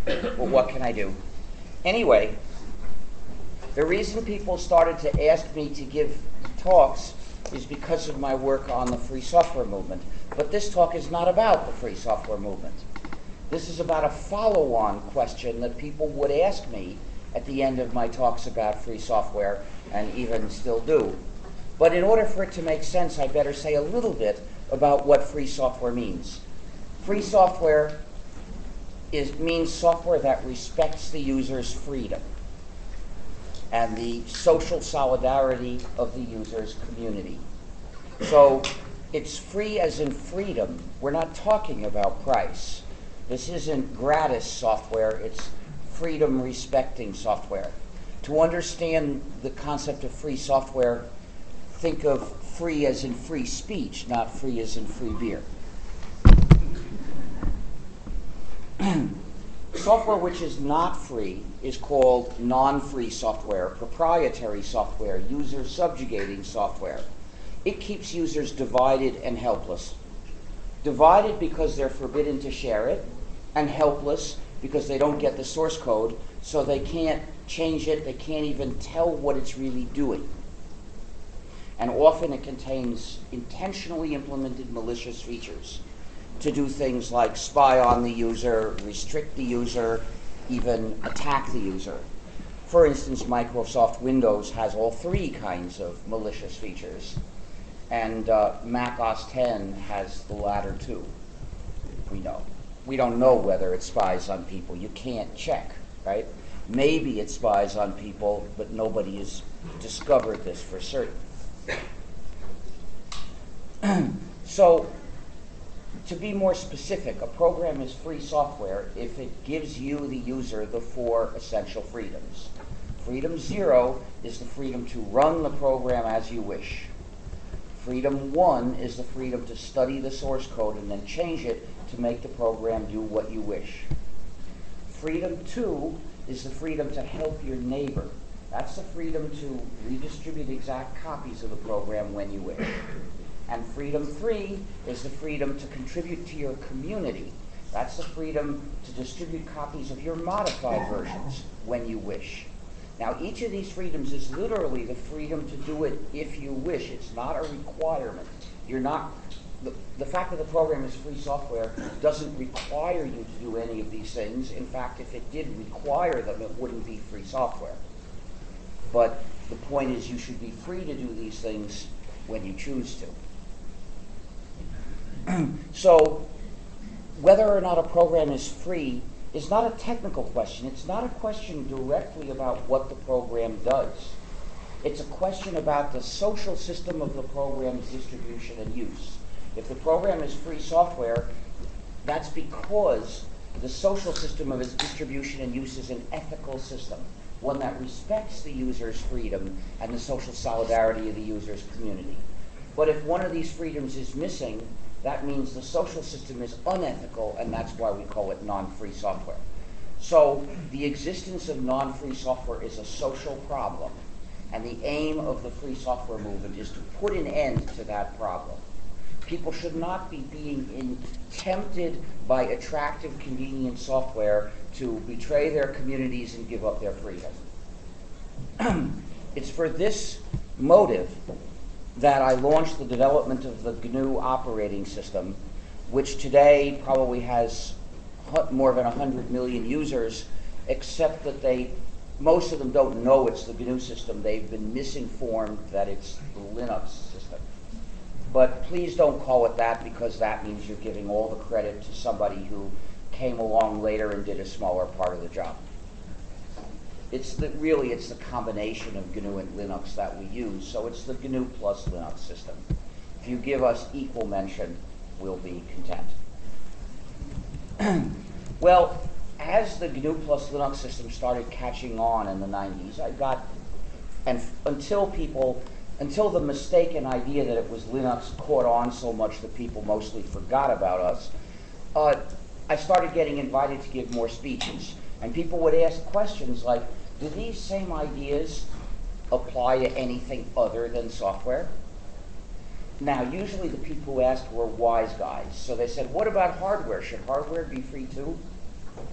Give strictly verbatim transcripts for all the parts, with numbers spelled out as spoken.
Well, what can I do? Anyway, the reason people started to ask me to give talks is because of my work on the free software movement. But this talk is not about the free software movement. This is about a follow-on question that people would ask me at the end of my talks about free software, and even still do. But in order for it to make sense, I better say a little bit about what free software means. Free software is, means software that respects the user's freedom and the social solidarity of the user's community. So it's free as in freedom. We're not talking about price. This isn't gratis software, it's freedom respecting software. To understand the concept of free software, think of free as in free speech, not free as in free beer. Software which is not free is called non-free software, proprietary software, user subjugating software. It keeps users divided and helpless. Divided because they're forbidden to share it, and helpless because they don't get the source code, so they can't change it, they can't even tell what it's really doing. And often it contains intentionally implemented malicious features to do things like spy on the user, restrict the user, even attack the user. For instance, Microsoft Windows has all three kinds of malicious features, and uh, Mac O S ten has the latter two, we know. We don't know whether it spies on people. You can't check, right? Maybe it spies on people, but nobody has discovered this for certain. So, to be more specific, a program is free software if it gives you, the user, the four essential freedoms. Freedom zero is the freedom to run the program as you wish. Freedom one is the freedom to study the source code and then change it to make the program do what you wish. Freedom two is the freedom to help your neighbor. That's the freedom to redistribute exact copies of the program when you wish. And freedom three is the freedom to contribute to your community. That's the freedom to distribute copies of your modified versions when you wish. Now, each of these freedoms is literally the freedom to do it if you wish. It's not a requirement. You're not, the, the fact that the program is free software doesn't require you to do any of these things. In fact, if it did require them, it wouldn't be free software. But the point is you should be free to do these things when you choose to. So, whether or not a program is free is not a technical question. It's not a question directly about what the program does. It's a question about the social system of the program's distribution and use. If the program is free software, that's because the social system of its distribution and use is an ethical system, one that respects the user's freedom and the social solidarity of the user's community. But if one of these freedoms is missing, that means the social system is unethical, and that's why we call it non-free software. So the existence of non-free software is a social problem, and the aim of the free software movement is to put an end to that problem. People should not be being in, tempted by attractive, convenient software to betray their communities and give up their freedom. It's for this motive that I launched the development of the G N U operating system, which today probably has more than one hundred million users, except that they, most of them don't know it's the G N U system. They've been misinformed that it's the Linux system. But please don't call it that, because that means you're giving all the credit to somebody who came along later and did a smaller part of the job. It's the, really, it's the combination of G N U and Linux that we use, so it's the G N U plus Linux system. If you give us equal mention, we'll be content. Well, as the G N U plus Linux system started catching on in the nineties, I got, and f until people, until the mistaken idea that it was Linux caught on so much that people mostly forgot about us, uh, I started getting invited to give more speeches. And people would ask questions like, do these same ideas apply to anything other than software? Now, usually the people who asked were wise guys. So they said, what about hardware? Should hardware be free too? Well,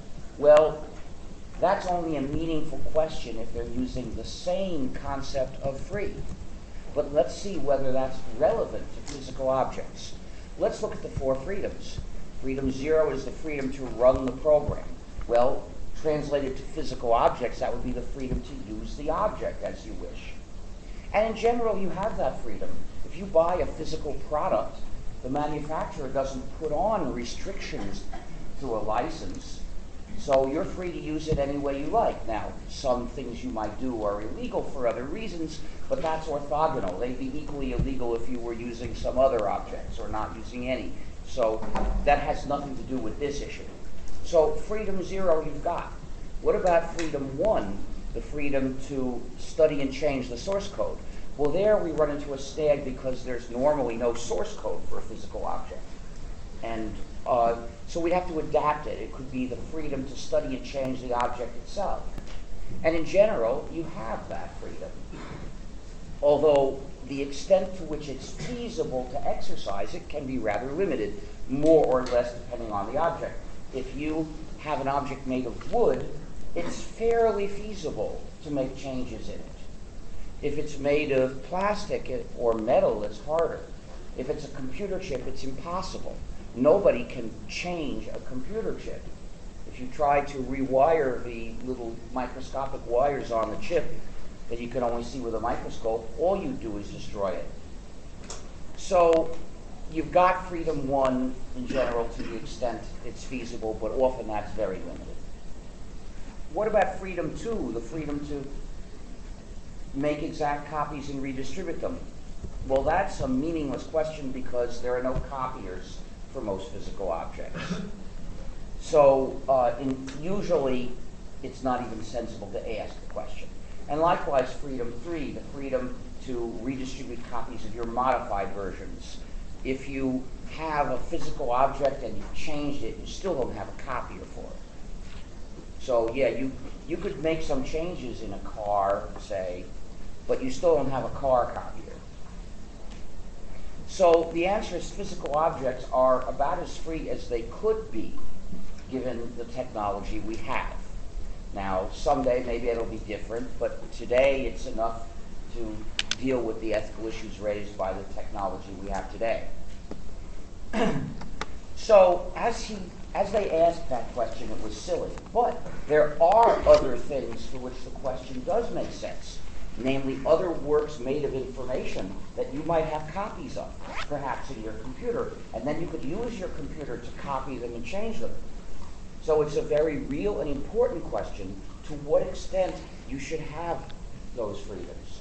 Well, that's only a meaningful question if they're using the same concept of free. But let's see whether that's relevant to physical objects. Let's look at the four freedoms. Freedom zero is the freedom to run the program. Well, translated to physical objects, that would be the freedom to use the object as you wish. And in general, you have that freedom. If you buy a physical product, the manufacturer doesn't put on restrictions through a license, so you're free to use it any way you like. Now, some things you might do are illegal for other reasons, but that's orthogonal. They'd be equally illegal if you were using some other objects or not using any. So that has nothing to do with this issue. So freedom zero you've got. What about freedom one, the freedom to study and change the source code? Well, there we run into a snag because there's normally no source code for a physical object. And uh, so we'd have to adapt it. It could be the freedom to study and change the object itself. And in general, you have that freedom. Although the extent to which it's feasible to exercise it can be rather limited, more or less depending on the object. If you have an object made of wood, it's fairly feasible to make changes in it. If it's made of plastic or metal, it's harder. If it's a computer chip, it's impossible. Nobody can change a computer chip. If you try to rewire the little microscopic wires on the chip that you can only see with a microscope, all you do is destroy it. So you've got freedom one in general to the extent it's feasible, but often that's very limited. What about freedom two, the freedom to make exact copies and redistribute them? Well, that's a meaningless question because there are no copiers for most physical objects. So uh, in, usually it's not even sensible to ask the question. And likewise, freedom three, the freedom to redistribute copies of your modified versions. If you have a physical object and you've changed it, you still don't have a copier for it. So yeah, you, you could make some changes in a car, say, but you still don't have a car copier. So the answer is physical objects are about as free as they could be given the technology we have. Now, someday maybe it'll be different, but today it's enough to deal with the ethical issues raised by the technology we have today. So as he, as they asked that question, it was silly. But there are other things for which the question does make sense, namely other works made of information that you might have copies of, perhaps in your computer, and then you could use your computer to copy them and change them. So it's a very real and important question to what extent you should have those freedoms.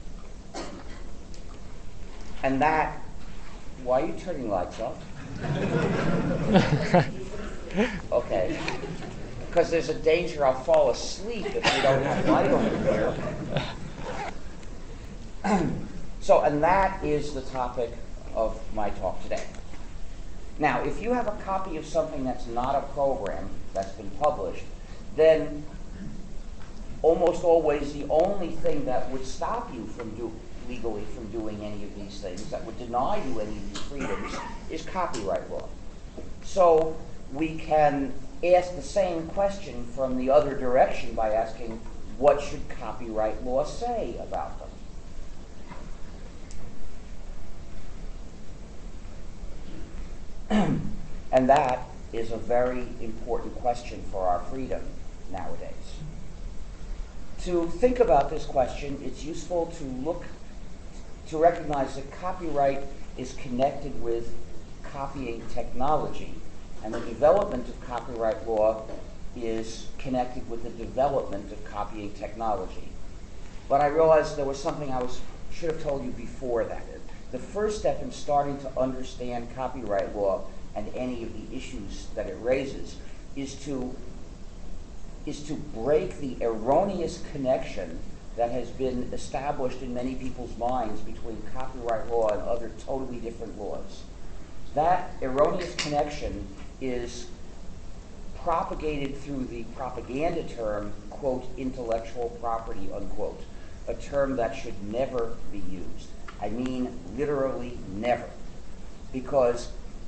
And that, why are you turning lights off? Okay. Because there's a danger I'll fall asleep if we don't have light over here. So, and that is the topic of my talk today. Now, if you have a copy of something that's not a program that's been published, then almost always the only thing that would stop you from do, legally from doing any of these things, that would deny you any of these freedoms, is copyright law. So we can ask the same question from the other direction by asking, what should copyright law say about them? And that is a very important question for our freedom nowadays. To think about this question, it's useful to look, to recognize that copyright is connected with copying technology, and the development of copyright law is connected with the development of copying technology. But I realized there was something I was, should have told you before that. The first step in starting to understand copyright law and any of the issues that it raises is to, is to break the erroneous connection that has been established in many people's minds between copyright law and other totally different laws. That erroneous connection is propagated through the propaganda term, quote, intellectual property, unquote, a term that should never be used. I mean literally never. Because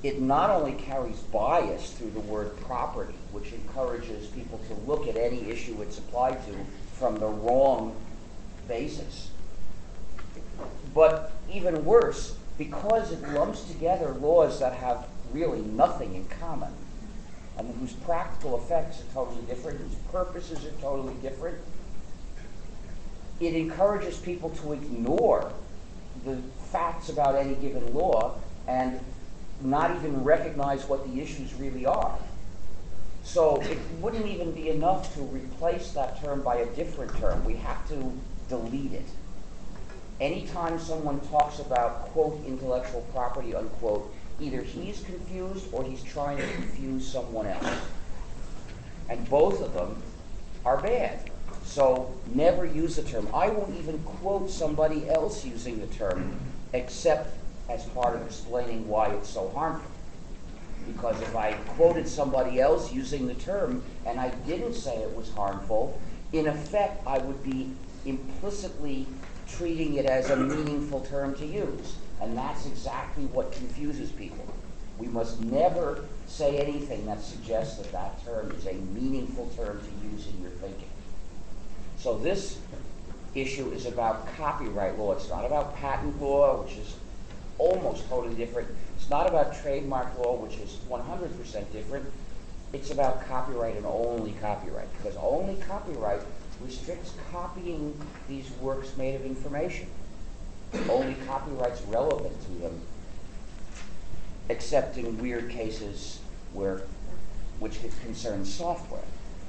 it not only carries bias through the word property, which encourages people to look at any issue it's applied to from the wrong basis, but even worse, because it lumps together laws that have really nothing in common, and whose practical effects are totally different, whose purposes are totally different, it encourages people to ignore the facts about any given law and not even recognize what the issues really are. So it wouldn't even be enough to replace that term by a different term. We have to delete it. Anytime someone talks about, quote, intellectual property, unquote, either he's confused or he's trying to confuse someone else. And both of them are bad. So never use the term. I won't even quote somebody else using the term, except as part of explaining why it's so harmful. Because if I quoted somebody else using the term and I didn't say it was harmful, in effect I would be implicitly treating it as a meaningful term to use. And that's exactly what confuses people. We must never say anything that suggests that that term is a meaningful term to use in your thinking. So this issue is about copyright law. It's not about patent law, which is almost totally different. It's not about trademark law, which is one hundred percent different. It's about copyright and only copyright, because only copyright restricts copying these works made of information. Only copyright's relevant to them, except in weird cases where, which concern software.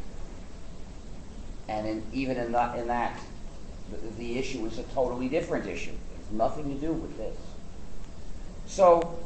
And in, even in that, in that the, the issue is a totally different issue. It has nothing to do with this. So,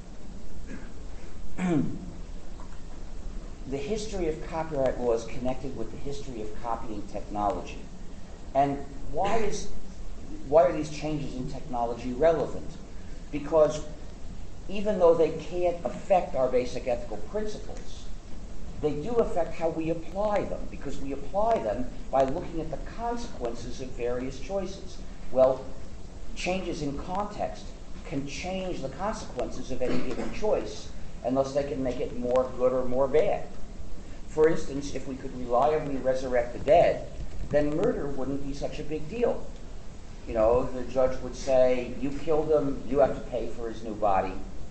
the history of copyright law is connected with the history of copying technology. And why is why are these changes in technology relevant? Because even though they can't affect our basic ethical principles, they do affect how we apply them, because we apply them by looking at the consequences of various choices. Well, changes in context can change the consequences of any given choice, unless they can make it more good or more bad. For instance, if we could reliably resurrect the dead, then murder wouldn't be such a big deal. You know, the judge would say, you killed him, you have to pay for his new body.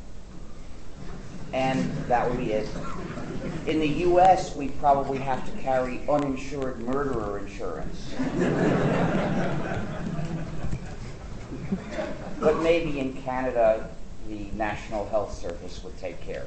And that would be it. In the U S, we probably have to carry uninsured murderer insurance. But maybe in Canada, the National Health Service would take care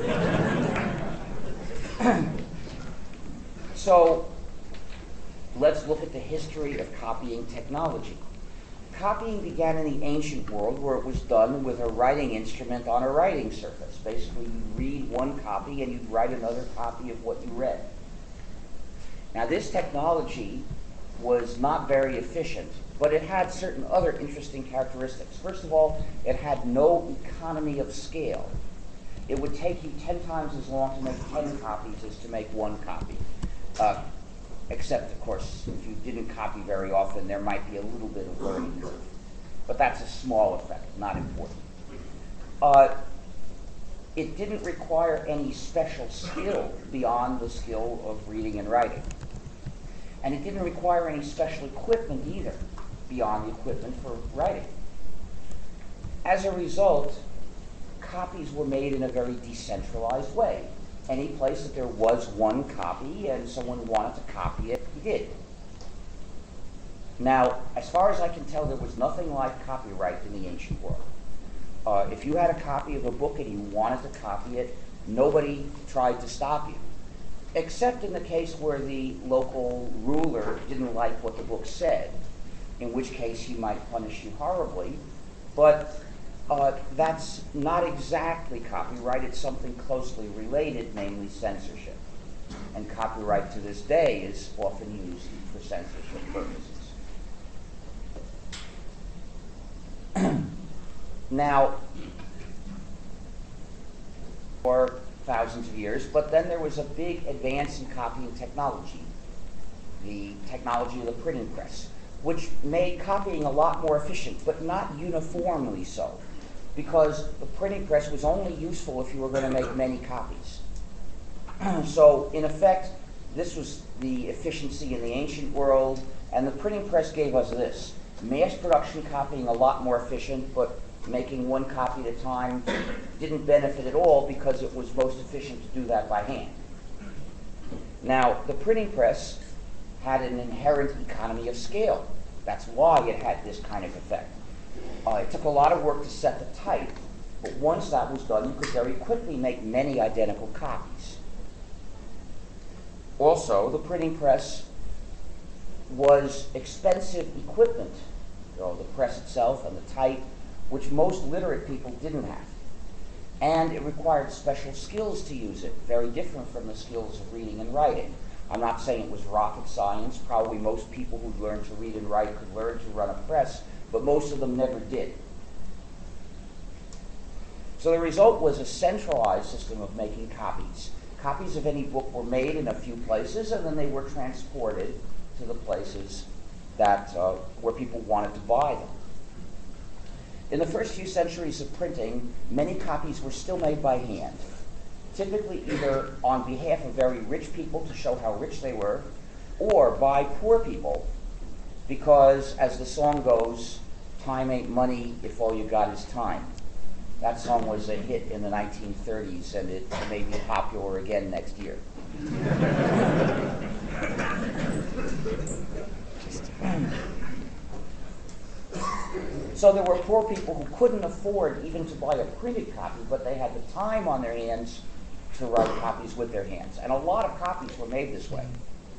of it. So, let's look at the history of copying technology. Copying began in the ancient world, where it was done with a writing instrument on a writing surface. Basically, you'd read one copy and you'd write another copy of what you read. Now, this technology was not very efficient, but it had certain other interesting characteristics. First of all, it had no economy of scale. It would take you ten times as long to make ten copies as to make one copy. Uh, Except, of course, if you didn't copy very often, there might be a little bit of learning curve. But that's a small effect, not important. Uh, it didn't require any special skill beyond the skill of reading and writing. And it didn't require any special equipment either, beyond the equipment for writing. As a result, copies were made in a very decentralized way. Any place that there was one copy and someone wanted to copy it, he did. Now, as far as I can tell, there was nothing like copyright in the ancient world. Uh, if you had a copy of a book and you wanted to copy it, nobody tried to stop you. Except in the case where the local ruler didn't like what the book said, in which case he might punish you horribly. But Uh, that's not exactly copyright. It's something closely related, namely censorship. And copyright to this day is often used for censorship purposes. Now, for thousands of years, but then there was a big advance in copying technology, the technology of the printing press, which made copying a lot more efficient, but not uniformly so. because the printing press was only useful if you were going to make many copies. So, in effect, this was the efficiency in the ancient world, and the printing press gave us this. Mass production copying a lot more efficient, but making one copy at a time didn't benefit at all because it was most efficient to do that by hand. Now, the printing press had an inherent economy of scale. That's why it had this kind of effect. Uh, it took a lot of work to set the type, but once that was done, you could very quickly make many identical copies. Also, the printing press was expensive equipment, you know, the press itself and the type, which most literate people didn't have. And it required special skills to use it, very different from the skills of reading and writing. I'm not saying it was rocket science. Probably most people who learned to read and write could learn to run a press, but most of them never did. So the result was a centralized system of making copies. Copies of any book were made in a few places, and then they were transported to the places that uh, where people wanted to buy them. In the first few centuries of printing, many copies were still made by hand, typically either on behalf of very rich people to show how rich they were, or by poor people, because, as the song goes, time ain't money if all you got is time. That song was a hit in the nineteen thirties, and it may be popular again next year. So there were poor people who couldn't afford even to buy a printed copy, but they had the time on their hands to write copies with their hands. And a lot of copies were made this way.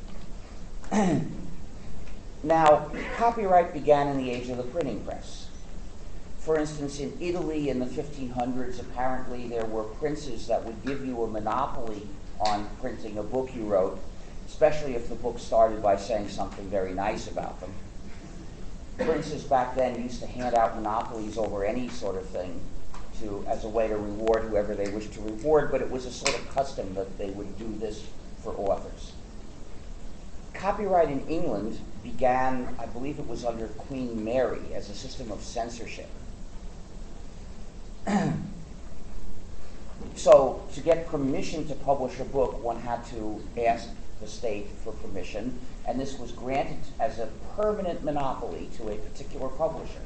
Now, copyright began in the age of the printing press. For instance, in Italy in the fifteen hundreds, apparently there were princes that would give you a monopoly on printing a book you wrote, especially if the book started by saying something very nice about them. Princes back then used to hand out monopolies over any sort of thing to, as a way to reward whoever they wished to reward, but it was a sort of custom that they would do this for authors. Copyright in England began, I believe it was under Queen Mary, as a system of censorship. So, to get permission to publish a book, one had to ask the state for permission, and this was granted as a permanent monopoly to a particular publisher.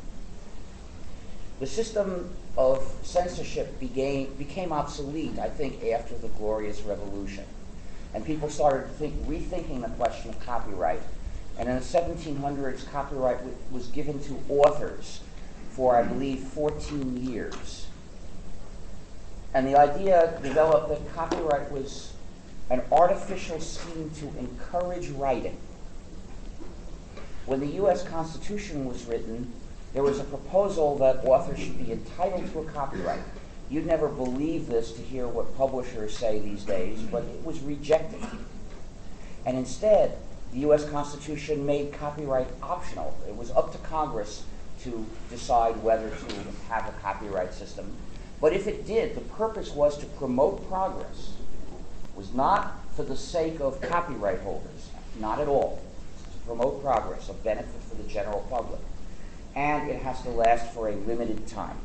The system of censorship began, became obsolete, I think, after the Glorious Revolution. And people started think, rethinking the question of copyright. And in the seventeen hundreds, copyright w was given to authors for, I believe, fourteen years. And the idea developed that copyright was an artificial scheme to encourage writing. When the U S Constitution was written, there was a proposal that authors should be entitled to a copyright. You'd never believe this to hear what publishers say these days, but it was rejected. And instead, the U S Constitution made copyright optional. It was up to Congress to decide whether to have a copyright system. But if it did, the purpose was to promote progress. It was not for the sake of copyright holders, not at all. It's to promote progress, a benefit for the general public. And it has to last for a limited time.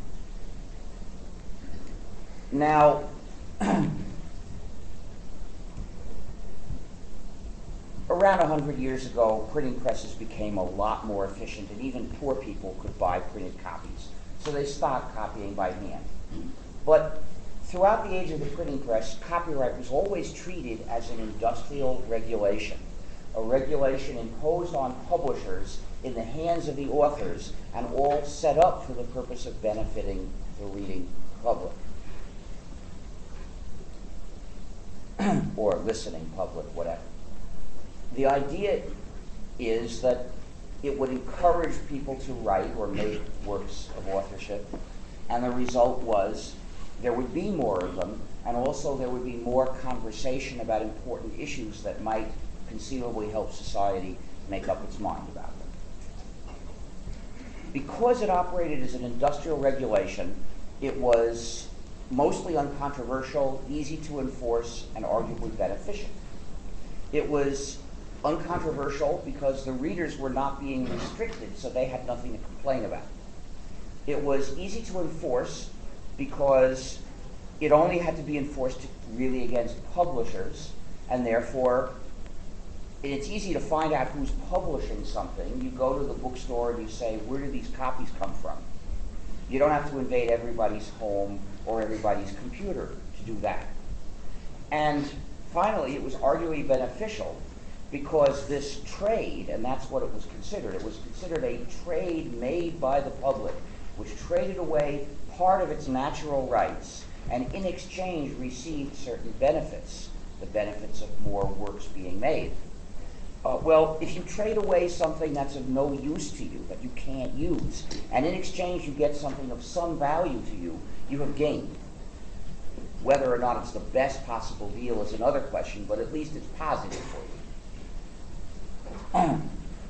Now, around a hundred years ago, printing presses became a lot more efficient, and even poor people could buy printed copies. So they stopped copying by hand. But throughout the age of the printing press, copyright was always treated as an industrial regulation, a regulation imposed on publishers in the hands of the authors, and all set up for the purpose of benefiting the reading public. Or listening public, whatever. The idea is that it would encourage people to write or make works of authorship, and the result was there would be more of them, and also there would be more conversation about important issues that might conceivably help society make up its mind about them. Because it operated as an industrial regulation, it was mostly uncontroversial, easy to enforce, and arguably beneficial. It was uncontroversial because the readers were not being restricted, so they had nothing to complain about. It was easy to enforce because it only had to be enforced really against publishers, and therefore it's easy to find out who's publishing something. You go to the bookstore and you say, where do these copies come from? You don't have to invade everybody's home or everybody's computer to do that. And finally, it was arguably beneficial because this trade, and that's what it was considered, it was considered a trade made by the public, which traded away part of its natural rights and in exchange received certain benefits, the benefits of more works being made. Uh, well, if you trade away something that's of no use to you, that you can't use, and in exchange you get something of some value to you, you have gained. Whether or not it's the best possible deal is another question, but at least it's positive for you.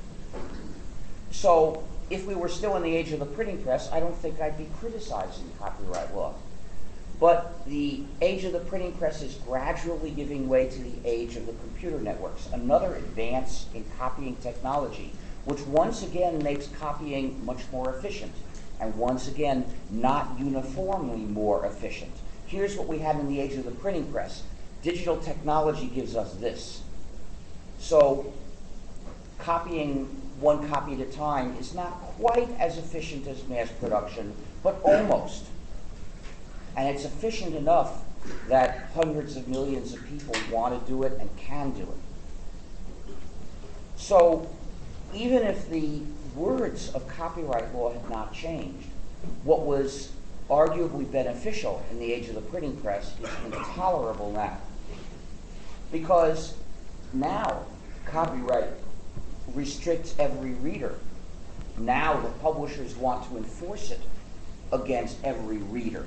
So, if we were still in the age of the printing press, I don't think I'd be criticizing copyright law. But the age of the printing press is gradually giving way to the age of the computer networks, another advance in copying technology, which once again makes copying much more efficient, and once again not uniformly more efficient. Here's what we had in the age of the printing press. Digital technology gives us this. So copying one copy at a time is not quite as efficient as mass production, but almost. And it's efficient enough that hundreds of millions of people want to do it and can do it. So even if the words of copyright law had not changed, what was arguably beneficial in the age of the printing press is intolerable now. Because now copyright restricts every reader. Now the publishers want to enforce it against every reader.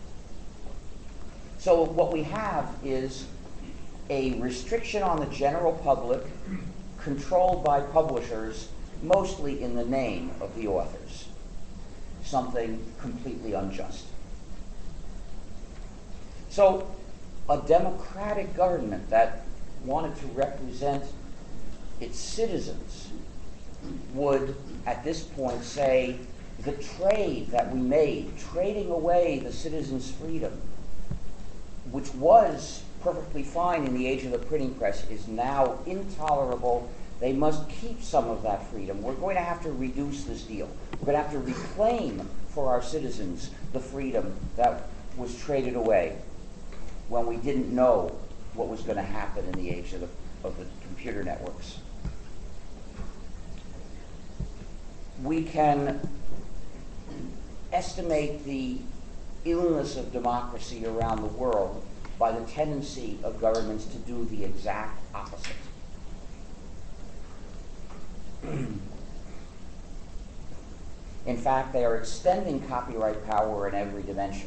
So what we have is a restriction on the general public controlled by publishers, mostly in the name of the authors. Something completely unjust. So a democratic government that wanted to represent its citizens would, at this point, say the trade that we made, trading away the citizens' freedom, which was perfectly fine in the age of the printing press, is now intolerable. They must keep some of that freedom. We're going to have to reduce this deal. We're going to have to reclaim for our citizens the freedom that was traded away when we didn't know what was going to happen in the age of the, of the computer networks. We can estimate the illness of democracy around the world by the tendency of governments to do the exact opposite. In fact, they are extending copyright power in every dimension.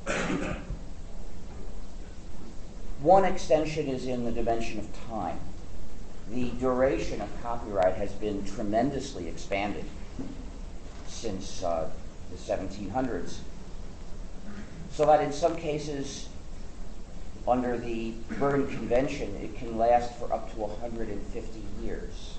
One extension is in the dimension of time. The duration of copyright has been tremendously expanded since uh, the seventeen hundreds. So that in some cases, under the Berne Convention, it can last for up to one hundred fifty years.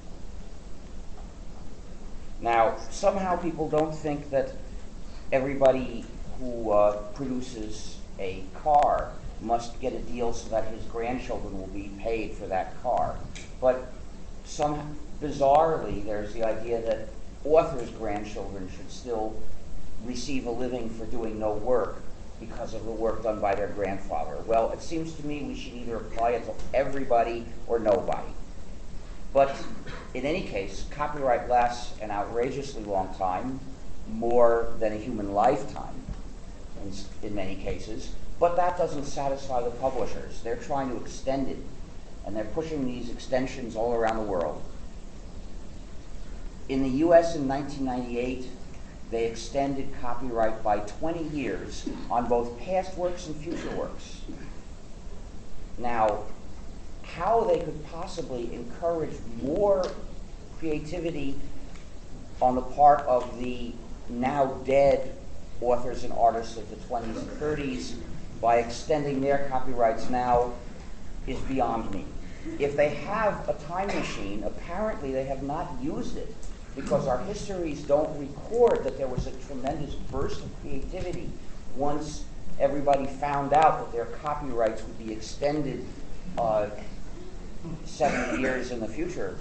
Now, somehow people don't think that everybody who uh, produces a car must get a deal so that his grandchildren will be paid for that car. But somehow, bizarrely, there's the idea that authors' grandchildren should still receive a living for doing no work because of the work done by their grandfather. Well, it seems to me we should either apply it to everybody or nobody. But in any case, copyright lasts an outrageously long time, more than a human lifetime in, in many cases. But that doesn't satisfy the publishers. They're trying to extend it, and they're pushing these extensions all around the world. In the U S in nineteen ninety-eight, they extended copyright by twenty years on both past works and future works. Now, how they could possibly encourage more creativity on the part of the now dead authors and artists of the twenties and thirties by extending their copyrights now is beyond me. If they have a time machine, apparently they have not used it because our histories don't record that there was a tremendous burst of creativity once everybody found out that their copyrights would be extended uh, seventy years in the future.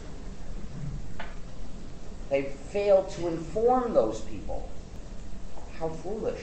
They failed to inform those people. How foolish.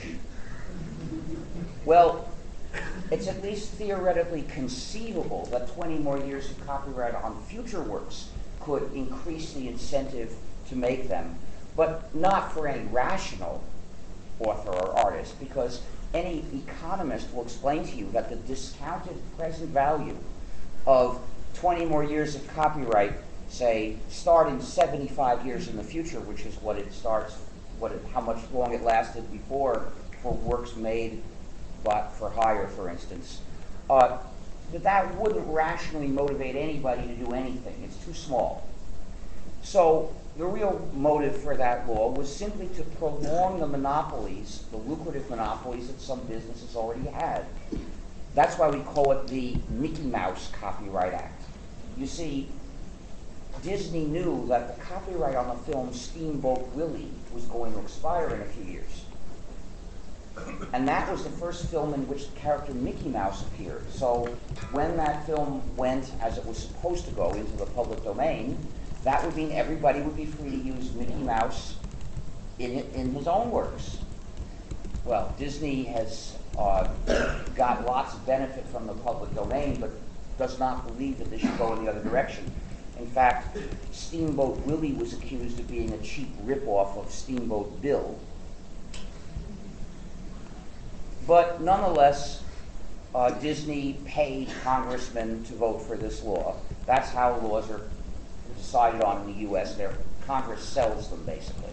Well, it's at least theoretically conceivable that twenty more years of copyright on future works could increase the incentive to make them, but not for any rational author or artist, because any economist will explain to you that the discounted present value of twenty more years of copyright, say, starting seventy-five years in the future, which is what it starts, what it, how much long it lasted before for works made but for hire, for instance, uh, that that wouldn't rationally motivate anybody to do anything. It's too small. So the real motive for that law was simply to prolong the monopolies, the lucrative monopolies that some businesses already had. That's why we call it the Mickey Mouse Copyright Act. You see, Disney knew that the copyright on the film Steamboat Willie was going to expire in a few years. And that was the first film in which the character Mickey Mouse appeared. So when that film went, as it was supposed to go, into the public domain, that would mean everybody would be free to use Mickey Mouse in, in his own works. Well, Disney has uh, got lots of benefit from the public domain, but does not believe that this should go in the other direction. In fact, Steamboat Willie was accused of being a cheap ripoff of Steamboat Bill. But nonetheless, uh, Disney paid congressmen to vote for this law. That's how laws are decided on in the U S. Their Congress sells them, basically.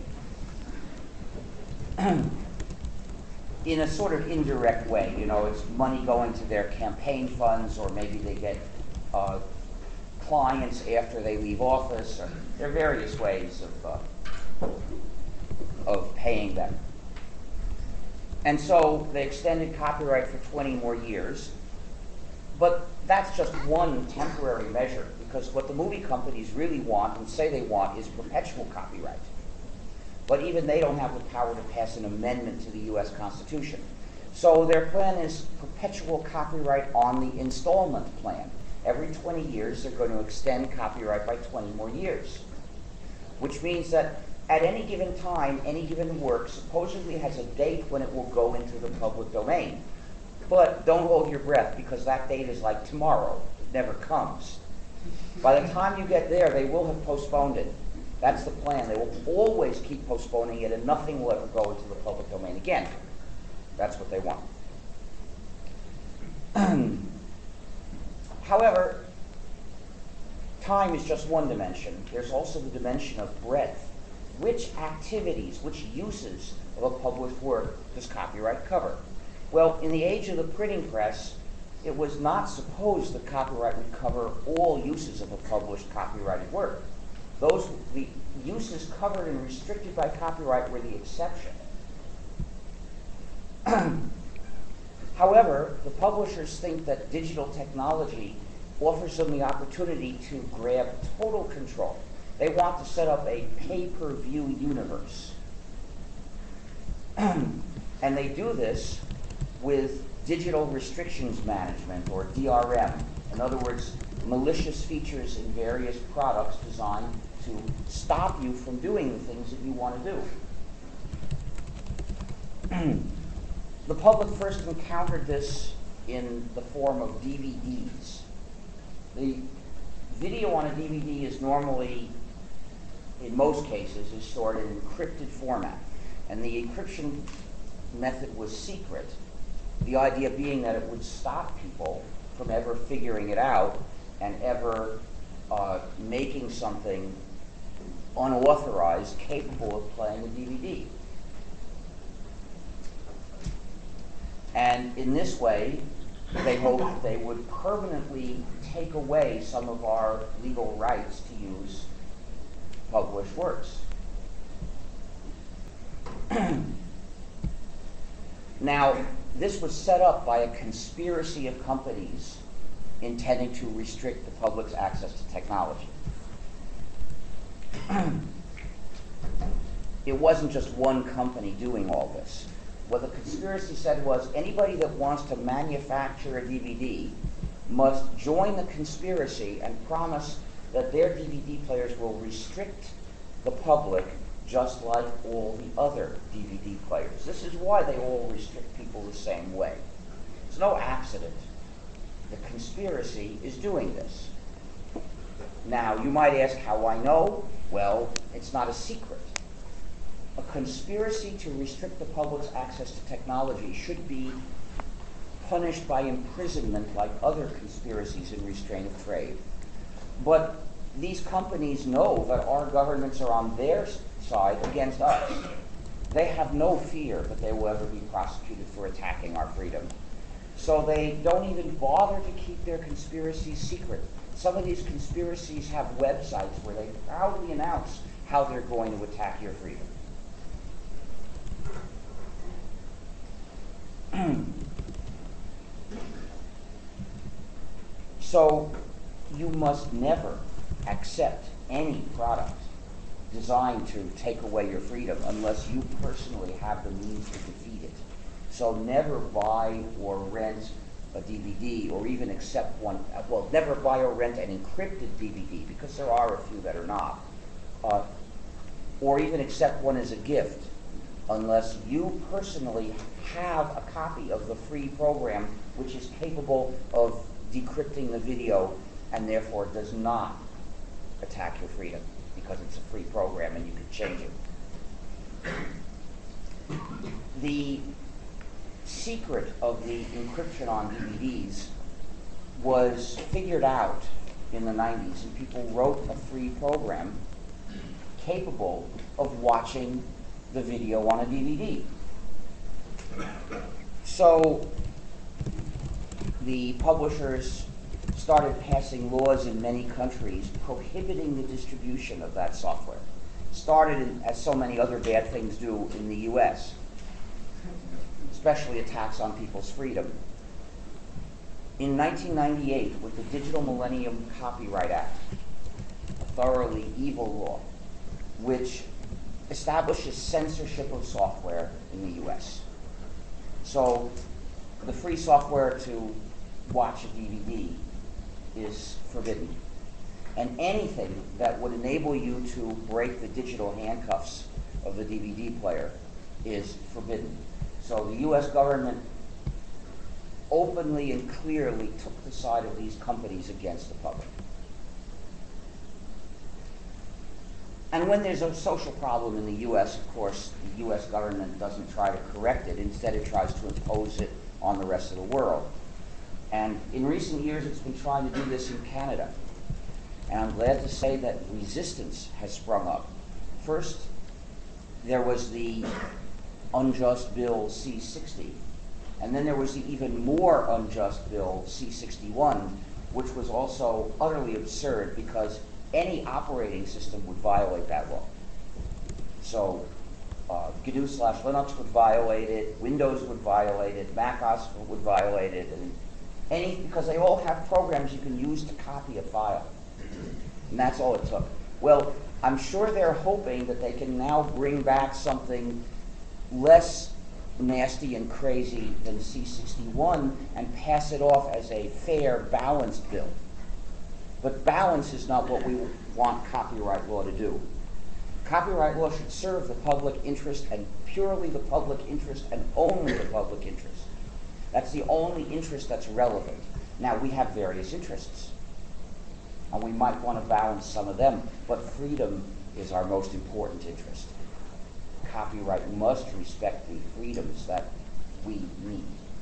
In a sort of indirect way, you know, it's money going to their campaign funds, or maybe they get uh, clients after they leave office. Or there are various ways of, uh, of paying them. And so they extended copyright for twenty more years. But that's just one temporary measure, because what the movie companies really want and say they want is perpetual copyright. But even they don't have the power to pass an amendment to the U S Constitution. So their plan is perpetual copyright on the installment plan. Every twenty years, they're going to extend copyright by twenty more years, which means that at any given time, any given work supposedly has a date when it will go into the public domain. But don't hold your breath, because that date is like tomorrow. It never comes. By the time you get there, they will have postponed it. That's the plan. They will always keep postponing it, and nothing will ever go into the public domain again. That's what they want. However, time is just one dimension. There's also the dimension of breadth. Which activities, which uses of a published work does copyright cover? Well, in the age of the printing press, it was not supposed that copyright would cover all uses of a published copyrighted work. Those, the uses covered and restricted by copyright were the exception. However, the publishers think that digital technology offers them the opportunity to grab total control. They want to set up a pay-per-view universe. And they do this with digital restrictions management, or D R M. In other words, malicious features in various products designed to stop you from doing the things that you want to do. The public first encountered this in the form of D V Ds. The video on a D V D is normally, in most cases, is stored in encrypted format. And the encryption method was secret. The idea being that it would stop people from ever figuring it out and ever uh, making something unauthorized capable of playing a D V D. And in this way, they hoped they would permanently take away some of our legal rights to use published works. Now, this was set up by a conspiracy of companies intending to restrict the public's access to technology. it wasn't just one company doing all this. What the conspiracy said was anybody that wants to manufacture a D V D must join the conspiracy and promise that their D V D players will restrict the public just like all the other D V D players. This is why they all restrict people the same way. It's no accident. The conspiracy is doing this. Now, you might ask how I know. Well, it's not a secret. A conspiracy to restrict the public's access to technology should be punished by imprisonment like other conspiracies in restraint of trade. But these companies know that our governments are on their side against us. They have no fear that they will ever be prosecuted for attacking our freedom. So they don't even bother to keep their conspiracies secret. Some of these conspiracies have websites where they proudly announce how they're going to attack your freedom. So you must never accept any product designed to take away your freedom unless you personally have the means to defeat it. So never buy or rent a D V D or even accept one, well, never buy or rent an encrypted D V D, because there are a few that are not, uh, or even accept one as a gift unless you personally have a copy of the free program which is capable of decrypting the video and therefore does not attack your freedom because it's a free program and you can change it. The secret of the encryption on D V Ds was figured out in the nineties, and people wrote a free program capable of watching the video on a D V D. So the publishers started passing laws in many countries prohibiting the distribution of that software. Started, in, as so many other bad things do, in the U S, especially attacks on people's freedom. In nineteen ninety-eight, with the Digital Millennium Copyright Act, a thoroughly evil law, which establishes censorship of software in the U S. So the free software to watch a D V D is forbidden. And anything that would enable you to break the digital handcuffs of the D V D player is forbidden. So the U S government openly and clearly took the side of these companies against the public. And when there's a social problem in the U S, of course, the U S government doesn't try to correct it. Instead, it tries to impose it on the rest of the world. And in recent years, it's been trying to do this in Canada. And I'm glad to say that resistance has sprung up. First, there was the unjust bill C sixty. And then there was the even more unjust bill C sixty-one, which was also utterly absurd because any operating system would violate that law. So uh, G N U slash Linux would violate it, Windows would violate it, Mac O S would violate it, and any, because they all have programs you can use to copy a file. And that's all it took. Well, I'm sure they're hoping that they can now bring back something less nasty and crazy than C sixty-one and pass it off as a fair, balanced bill. But balance is not what we want copyright law to do. Copyright law should serve the public interest, and purely the public interest, and only the public interest. That's the only interest that's relevant. Now, we have various interests, and we might want to balance some of them, but freedom is our most important interest. Copyright must respect the freedoms that we need.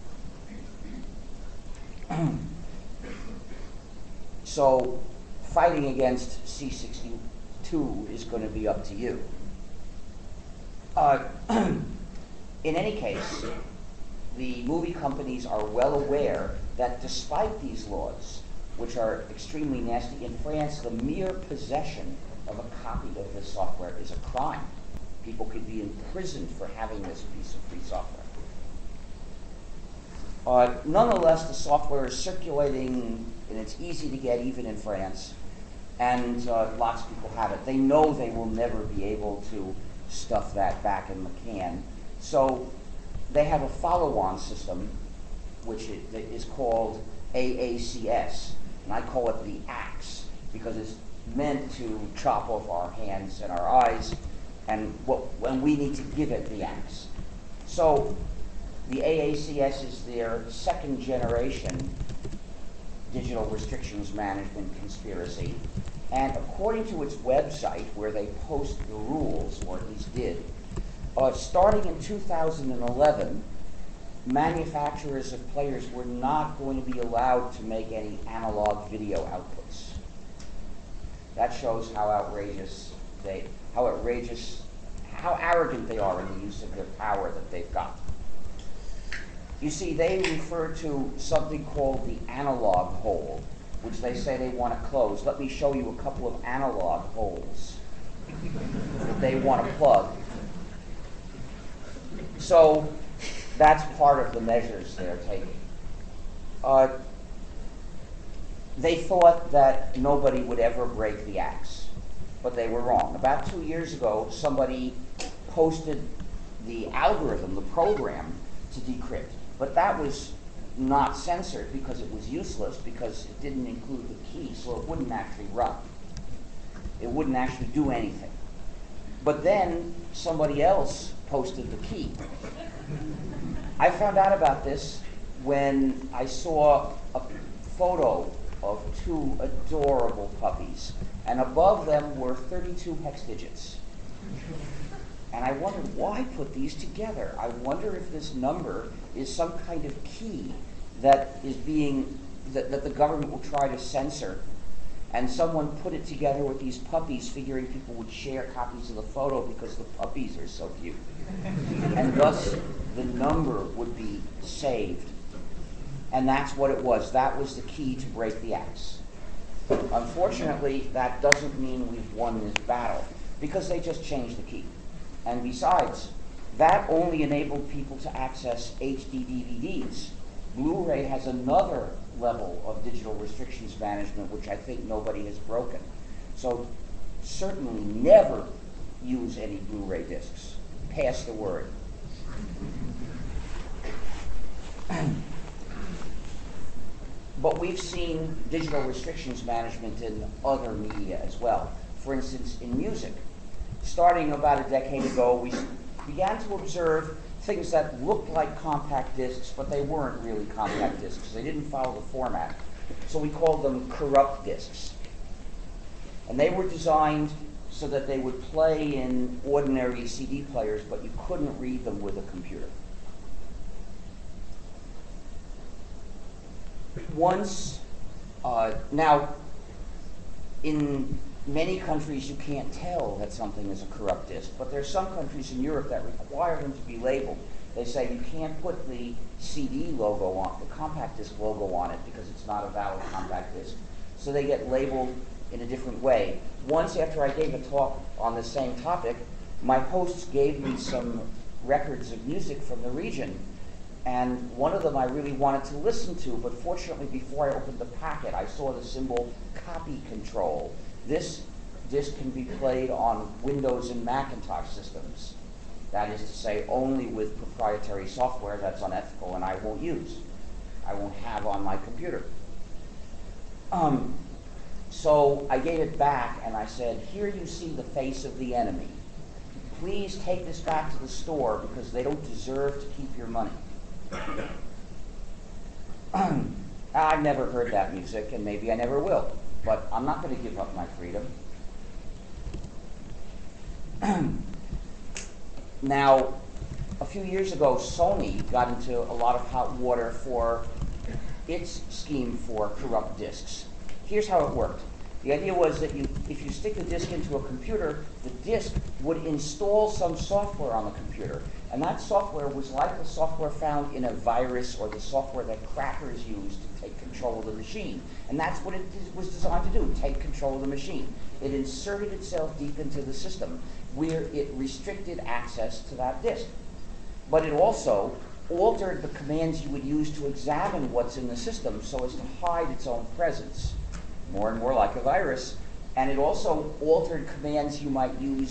So fighting against C sixty-two is going to be up to you. Uh, in any case, the movie companies are well aware that despite these laws, which are extremely nasty, in France, the mere possession of a copy of this software is a crime. People could be imprisoned for having this piece of free software. Uh, nonetheless, the software is circulating, and it's easy to get even in France, and uh, lots of people have it. They know they will never be able to stuff that back in the can. So they have a follow-on system, which is called A A C S, and I call it the axe, because it's meant to chop off our hands and our eyes, and what, when we need to give it the axe. So the A A C S is their second generation digital restrictions management conspiracy, and according to its website, where they post the rules, or at least did, uh, starting in two thousand eleven, manufacturers of players were not going to be allowed to make any analog video outputs. That shows how outrageous they, how outrageous, how arrogant they are in the use of their power that they've got. You see, they refer to something called the analog hole, which they say they want to close. Let me show you a couple of analog holes that they want to plug. So that's part of the measures they're taking. Uh, they thought that nobody would ever break the axe, but they were wrong. About two years ago, somebody posted the algorithm, the program, to decrypt. But that was not censored because it was useless, because it didn't include the key, so it wouldn't actually run. It wouldn't actually do anything. But then somebody else posted the key. I found out about this when I saw a photo of two adorable puppies, and above them were thirty-two hex digits. And I wondered, why put these together? I wonder if this number is some kind of key that is being, that, that the government will try to censor, and someone put it together with these puppies, figuring people would share copies of the photo because the puppies are so cute. And thus, the number would be saved. And that's what it was. That was the key to break the axe. Unfortunately, that doesn't mean we've won this battle, because they just changed the key. And besides, that only enabled people to access H D D V Ds. Blu-ray has another level of digital restrictions management, which I think nobody has broken. So certainly never use any Blu-ray discs. Pass the word. But we've seen digital restrictions management in other media as well. For instance, in music. Starting about a decade ago, we began to observe things that looked like compact discs, but they weren't really compact discs. They didn't follow the format. So we called them corrupt discs. And they were designed so that they would play in ordinary C D players, but you couldn't read them with a computer. Once, uh, now, in many countries you can't tell that something is a corrupt disc, but there's some countries in Europe that require them to be labeled. They say you can't put the C D logo on, the compact disc logo on it, because it's not a valid compact disc. So they get labeled in a different way. Once, after I gave a talk on the same topic, my hosts gave me some records of music from the region, and one of them I really wanted to listen to, but fortunately before I opened the packet, I saw the symbol copy control. This disc can be played on Windows and Macintosh systems. That is to say, only with proprietary software that's unethical and I won't use. I won't have on my computer. Um, so I gave it back and I said, here you see the face of the enemy. Please take this back to the store because they don't deserve to keep your money. I've never heard that music, and maybe I never will, but I'm not going to give up my freedom. Now, a few years ago, Sony got into a lot of hot water for its scheme for corrupt discs. Here's how it worked. The idea was that you, if you stick the disk into a computer, the disk would install some software on the computer. And that software was like the software found in a virus or the software that crackers use to take control of the machine. And that's what it was designed to do, take control of the machine. It inserted itself deep into the system where it restricted access to that disk. But it also altered the commands you would use to examine what's in the system so as to hide its own presence, more and more like a virus. And it also altered commands you might use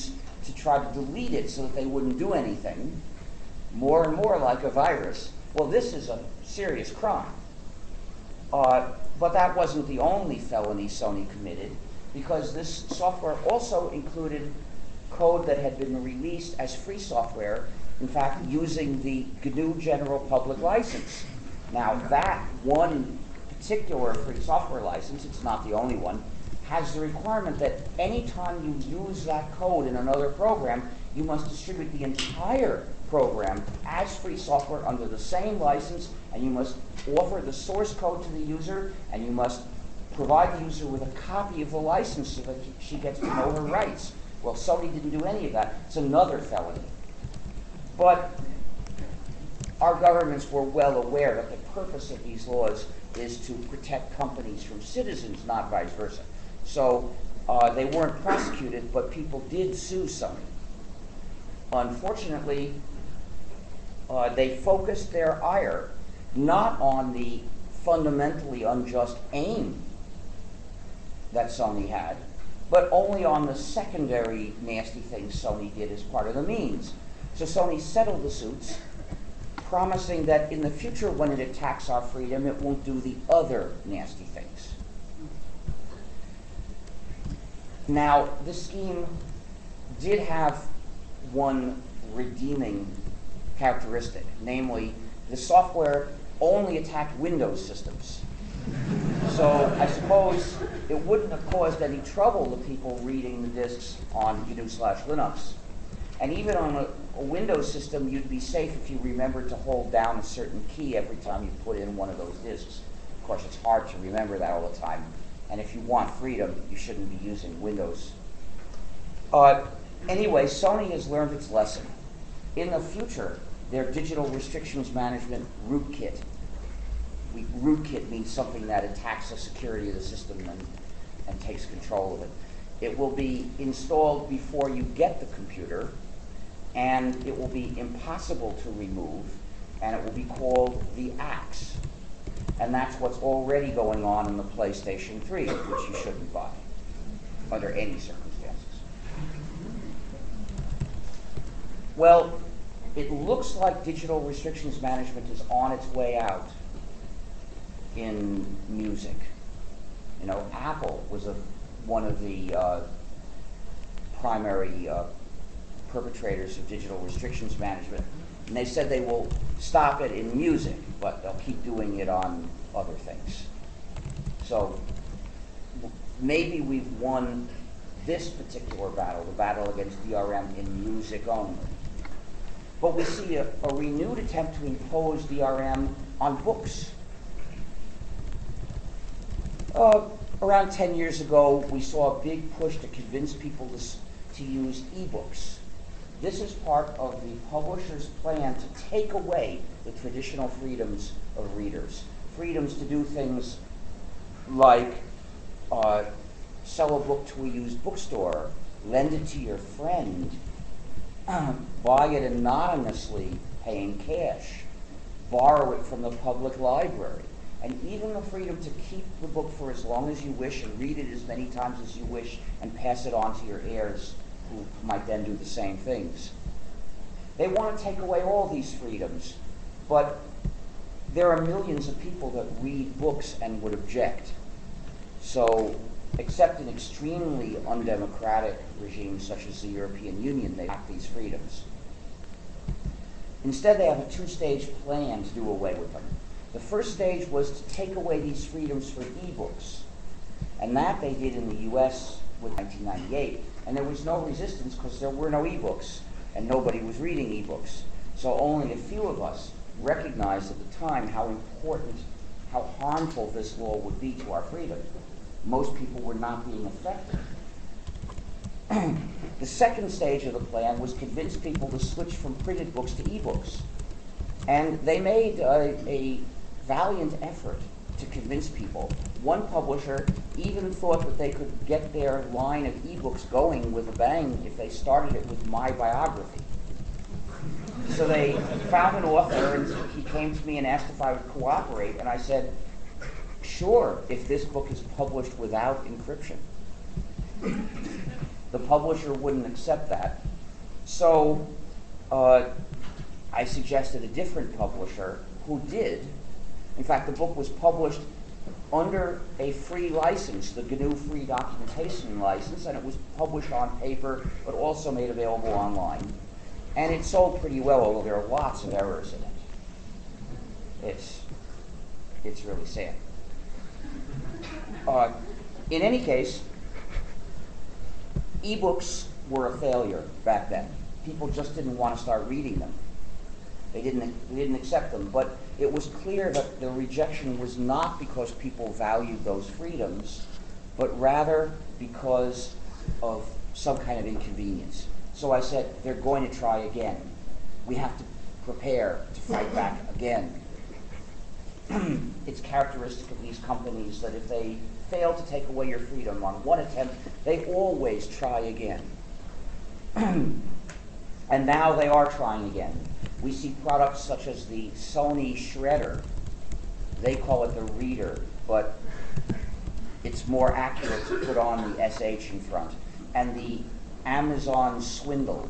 to try to delete it so that they wouldn't do anything, more and more like a virus. Well, this is a serious crime. Uh, but that wasn't the only felony Sony committed, because this software also included code that had been released as free software, in fact, using the G N U General Public License. Now, that one particular free software license, it's not the only one, has the requirement that anytime you use that code in another program, you must distribute the entire program as free software under the same license, and you must offer the source code to the user, and you must provide the user with a copy of the license so that she gets to know her rights. Well, Sony didn't do any of that. It's another felony. But our governments were well aware that the purpose of these laws is to protect companies from citizens, not vice versa. So uh, they weren't prosecuted, but people did sue Sony. Unfortunately, uh, they focused their ire not on the fundamentally unjust aim that Sony had, but only on the secondary nasty things Sony did as part of the means. So Sony settled the suits, promising that in the future when it attacks our freedom, it won't do the other nasty things. Now, this scheme did have one redeeming characteristic, namely, the software only attacked Windows systems. So I suppose it wouldn't have caused any trouble to people reading the disks on G N U slash Linux. And even on a, a Windows system, you'd be safe if you remembered to hold down a certain key every time you put in one of those disks. Of course, it's hard to remember that all the time. And if you want freedom, you shouldn't be using Windows. Uh, anyway, Sony has learned its lesson. In the future, their digital restrictions management rootkit. We, rootkit means something that attacks the security of the system and, and takes control of it. It will be installed before you get the computer, and it will be impossible to remove, and it will be called the Axe. And that's what's already going on in the PlayStation three, which you shouldn't buy under any circumstances. Well, it looks like digital restrictions management is on its way out in music. You know, Apple was a, one of the uh, primary uh, perpetrators of digital restrictions management, and they said they will stop it in music, but they'll keep doing it on other things. So maybe we've won this particular battle, the battle against D R M in music only. But we see a, a renewed attempt to impose D R M on books. Uh, around ten years ago, we saw a big push to convince people to, to use e-books. This is part of the publisher's plan to take away the traditional freedoms of readers. Freedoms to do things like uh, sell a book to a used bookstore, lend it to your friend, buy it anonymously, paying cash, borrow it from the public library, and even the freedom to keep the book for as long as you wish and read it as many times as you wish and pass it on to your heirs who might then do the same things. They want to take away all these freedoms, but there are millions of people that read books and would object. So, except in extremely undemocratic regimes such as the European Union, they lack these freedoms. Instead, they have a two-stage plan to do away with them. The first stage was to take away these freedoms for e-books, and that they did in the U S with nineteen ninety-eight, and there was no resistance because there were no e-books, and nobody was reading e-books. So only a few of us recognized at the time how important, how harmful this law would be to our freedom. Most people were not being affected. The second stage of the plan was convince people to switch from printed books to e-books. And they made a, a valiant effort to convince people. One publisher even thought that they could get their line of e-books going with a bang if they started it with my biography. So they found an author, and he came to me and asked if I would cooperate, and I said, sure, if this book is published without encryption. The publisher wouldn't accept that, So uh, I suggested a different publisher who did. In fact, the book was published under a free license, the G N U Free Documentation License, and it was published on paper, but also made available online. And it sold pretty well, although there are lots of errors in it. It's, it's really sad. Uh, in any case, ebooks were a failure back then. People just didn't want to start reading them. They didn't, they didn't accept them. But it was clear that the rejection was not because people valued those freedoms, but rather because of some kind of inconvenience. So I said, they're going to try again. We have to prepare to fight back again. It's characteristic of these companies that if they fail to take away your freedom on one attempt, they always try again. And now they are trying again. We see products such as the Sony Shredder. They call it the Reader, but it's more accurate to put on the S H in front. And the Amazon Swindle,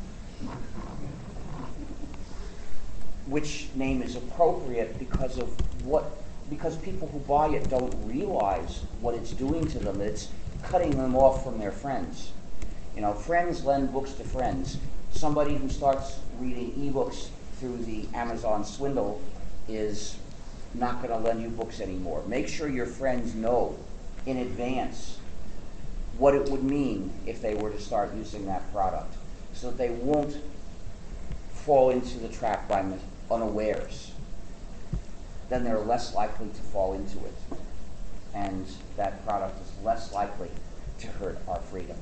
which name is appropriate because of what, because people who buy it don't realize what it's doing to them. It's cutting them off from their friends. You know, friends lend books to friends. Somebody who starts reading ebooks through the Amazon Swindle is not going to lend you books anymore. Make sure your friends know in advance what it would mean if they were to start using that product, so that they won't fall into the trap by unawares. Then they're less likely to fall into it, and that product is less likely to hurt our freedom.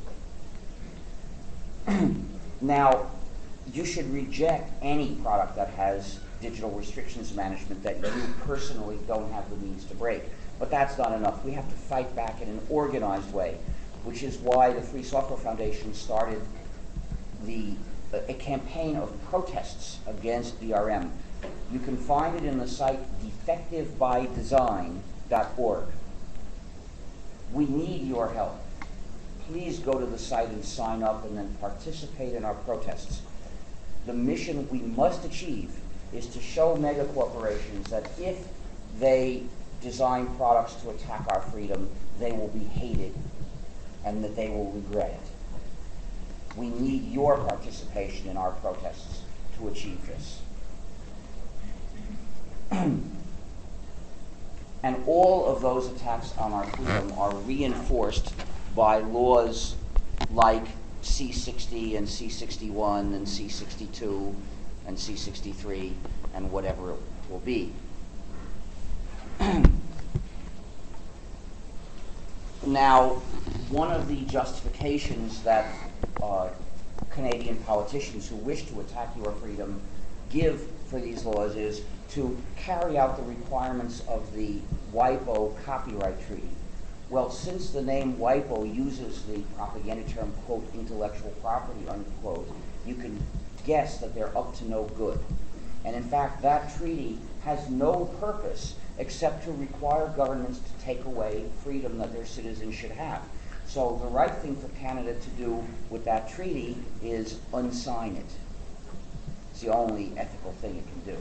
Now, you should reject any product that has digital restrictions management that you personally don't have the means to break. But that's not enough. We have to fight back in an organized way, which is why the Free Software Foundation started the, a campaign of protests against D R M. You can find it in the site defective by design dot org. We need your help. Please go to the site and sign up and then participate in our protests. The mission we must achieve is to show mega corporations that if they design products to attack our freedom, they will be hated and that they will regret it. We need your participation in our protests to achieve this. And all of those attacks on our freedom are reinforced by laws like C sixty and C sixty-one and C sixty-two and C sixty-three and whatever it will be. Now, one of the justifications that uh, Canadian politicians who wish to attack your freedom give for these laws is to carry out the requirements of the WIPO copyright treaty. Well, since the name WIPO uses the propaganda term, quote, intellectual property, unquote, you can guess that they're up to no good. And in fact, that treaty has no purpose except to require governments to take away freedom that their citizens should have. So the right thing for Canada to do with that treaty is unsign it. It's the only ethical thing it can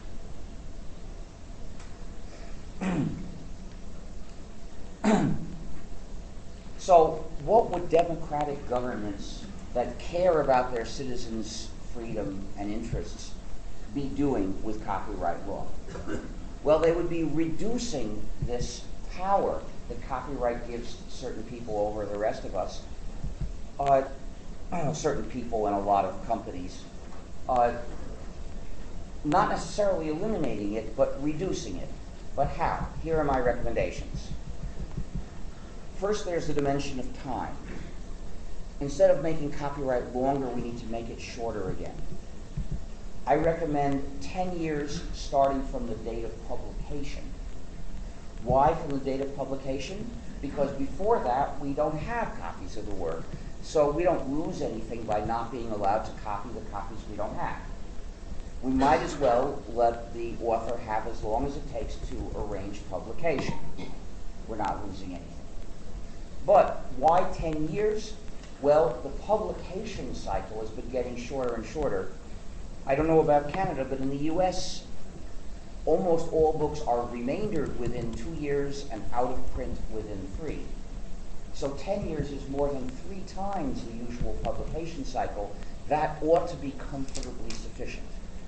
do. So what would democratic governments that care about their citizens' freedom and interests be doing with copyright law? Well, they would be reducing this power that copyright gives certain people over the rest of us, uh, certain people and a lot of companies, uh, not necessarily eliminating it, but reducing it. But how? Here are my recommendations. First, there's the dimension of time. Instead of making copyright longer, we need to make it shorter again. I recommend ten years starting from the date of publication. Why from the date of publication? Because before that, we don't have copies of the work. So we don't lose anything by not being allowed to copy the copies we don't have. We might as well let the author have as long as it takes to arrange publication. We're not losing anything. But why ten years? Well, the publication cycle has been getting shorter and shorter. I don't know about Canada, but in the U S, almost all books are remaindered within two years and out of print within three. So ten years is more than three times the usual publication cycle. That ought to be comfortably sufficient.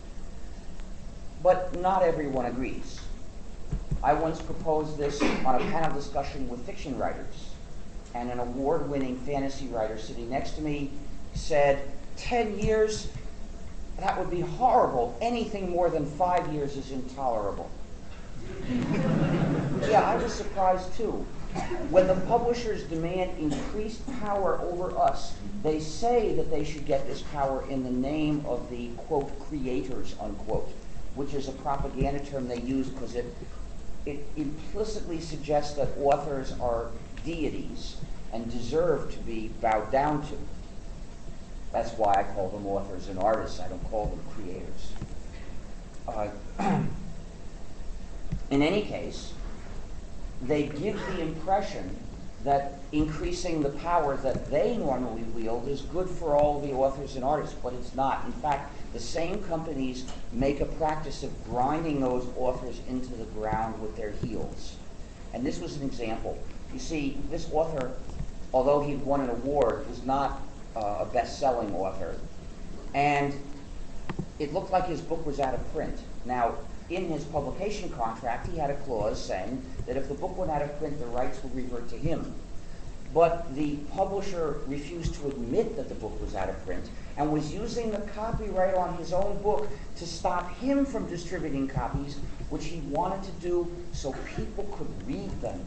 But not everyone agrees. I once proposed this on a panel discussion with fiction writers, and an award-winning fantasy writer sitting next to me said, ten years? That would be horrible. Anything more than five years is intolerable. Yeah, I was surprised too. When the publishers demand increased power over us, they say that they should get this power in the name of the, quote, creators, unquote, which is a propaganda term they use because it, it implicitly suggests that authors are deities and deserve to be bowed down to. That's why I call them authors and artists. I don't call them creators. Uh, in any case, they give the impression that increasing the power that they normally wield is good for all the authors and artists, but it's not. In fact, the same companies make a practice of grinding those authors into the ground with their heels. And this was an example. You see, this author, although he'd won an award, was not uh, a best-selling author. And it looked like his book was out of print. Now, in his publication contract, he had a clause saying that if the book went out of print, the rights would revert to him. But the publisher refused to admit that the book was out of print and was using the copyright on his own book to stop him from distributing copies, which he wanted to do so people could read them.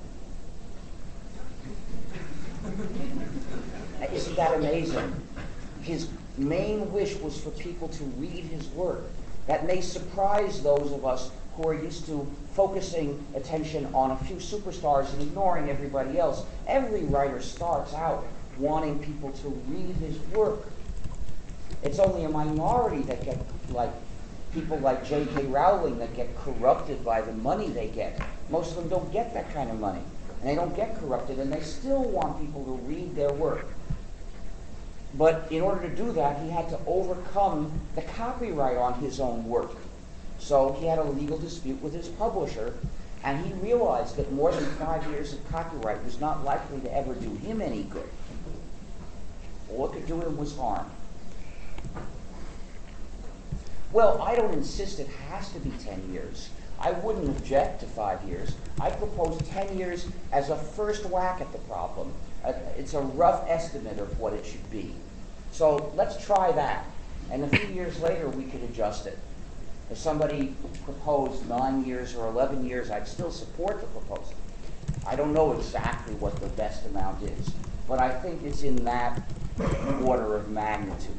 Isn't that amazing? His main wish was for people to read his work. That may surprise those of us who are used to focusing attention on a few superstars and ignoring everybody else. Every writer starts out wanting people to read his work. It's only a minority that get, like, people like J K Rowling that get corrupted by the money they get. Most of them don't get that kind of money. And they don't get corrupted, and they still want people to read their work. But in order to do that, he had to overcome the copyright on his own work. So he had a legal dispute with his publisher, and he realized that more than five years of copyright was not likely to ever do him any good. All it could do him was harm. Well, I don't insist it has to be ten years. I wouldn't object to five years. I propose ten years as a first whack at the problem. Uh, it's a rough estimate of what it should be. So let's try that. And a few years later, we could adjust it. If somebody proposed nine years or eleven years, I'd still support the proposal. I don't know exactly what the best amount is, but I think it's in that order of magnitude.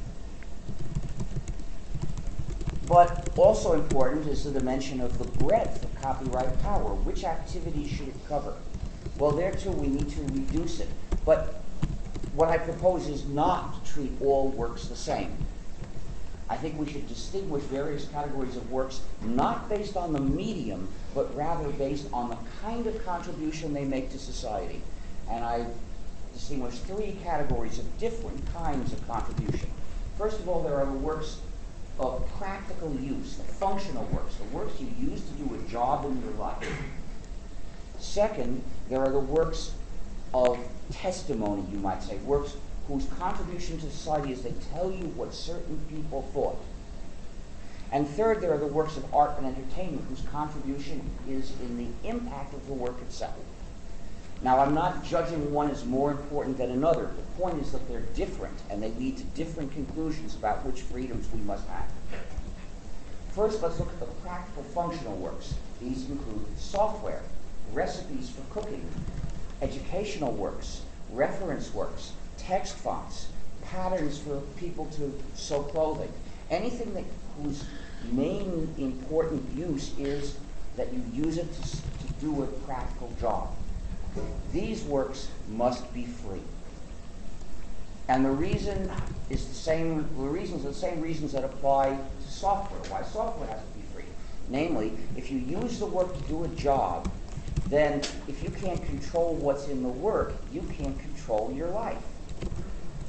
But also important is the dimension of the breadth of copyright power. Which activities should it cover? Well, there too we need to reduce it. But what I propose is not to treat all works the same. I think we should distinguish various categories of works not based on the medium, but rather based on the kind of contribution they make to society. And I distinguish three categories of different kinds of contribution. First of all, there are the works of practical use, the functional works, the works you use to do a job in your life. Second, there are the works of testimony, you might say, works whose contribution to society is they tell you what certain people thought. And third, there are the works of art and entertainment whose contribution is in the impact of the work itself. Now, I'm not judging one as more important than another. The point is that they're different, and they lead to different conclusions about which freedoms we must have. First, let's look at the practical functional works. These include software, recipes for cooking, educational works, reference works, text fonts, patterns for people to sew clothing. Anything that whose main important use is that you use it to, to do a practical job. These works must be free. And the reason is the same, the reasons are the same reasons that apply to software, why software has to be free. Namely, if you use the work to do a job, then if you can't control what's in the work, you can't control your life.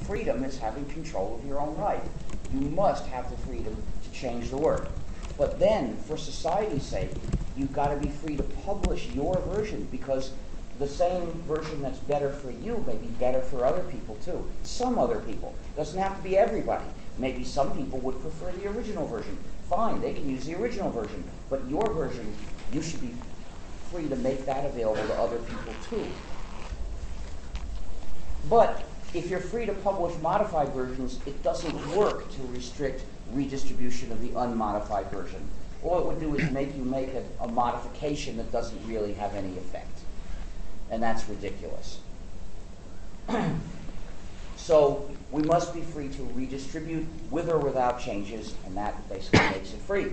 freedom is having control of your own life. You must have the freedom to change the work. But then, for society's sake, you've got to be free to publish your version, because the same version that's better for you may be better for other people too. Some other people. Doesn't have to be everybody. Maybe some people would prefer the original version. Fine, they can use the original version. But your version, you should be free to make that available to other people too. But if you're free to publish modified versions, it doesn't work to restrict redistribution of the unmodified version. All it would do is make you make a, a modification that doesn't really have any effect. And that's ridiculous. So we must be free to redistribute with or without changes, and that basically makes it free.